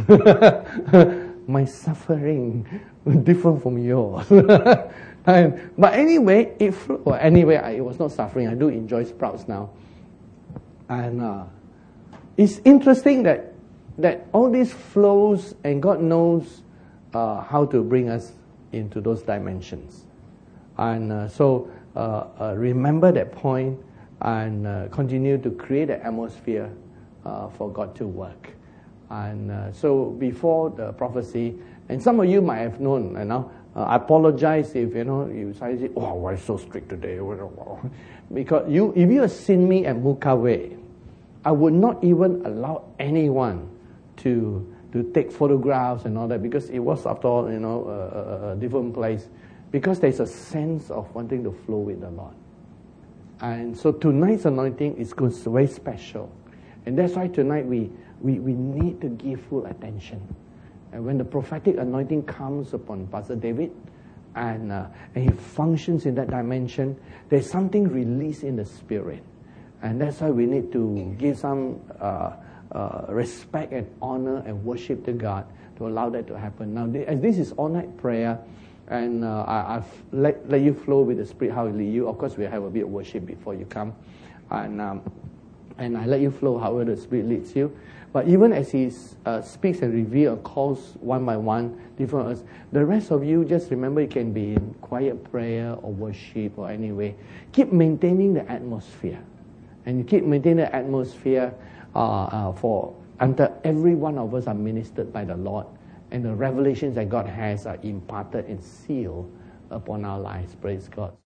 my suffering different from yours. But anyway, it was not suffering. I do enjoy sprouts now. And it's interesting that all this flows, and God knows how to bring us into those dimensions. And so remember that point and continue to create an atmosphere for God to work. And so before the prophecy, and some of you might have known, I apologize if you say, why so strict today? Because if you have seen me at Mukawe, I would not even allow anyone to take photographs and all that, because it was, after all, a different place. Because there's a sense of wanting to flow with the Lord. And so tonight's anointing is very special. And that's why tonight we need to give full attention. And when the prophetic anointing comes upon Pastor David, and he functions in that dimension, there's something released in the spirit. And that's why we need to give some respect and honor and worship to God to allow that to happen. Now, as this is all-night prayer, And I've let you flow with the Spirit, how it lead you. Of course, we have a bit of worship before you come. And I let you flow however the Spirit leads you. But even as He speaks and reveals and calls one by one different us, the rest of you, just remember you can be in quiet prayer or worship or anyway. Keep maintaining the atmosphere. And you keep maintaining the atmosphere until every one of us are ministered by the Lord. And the revelations that God has are imparted and sealed upon our lives. Praise God.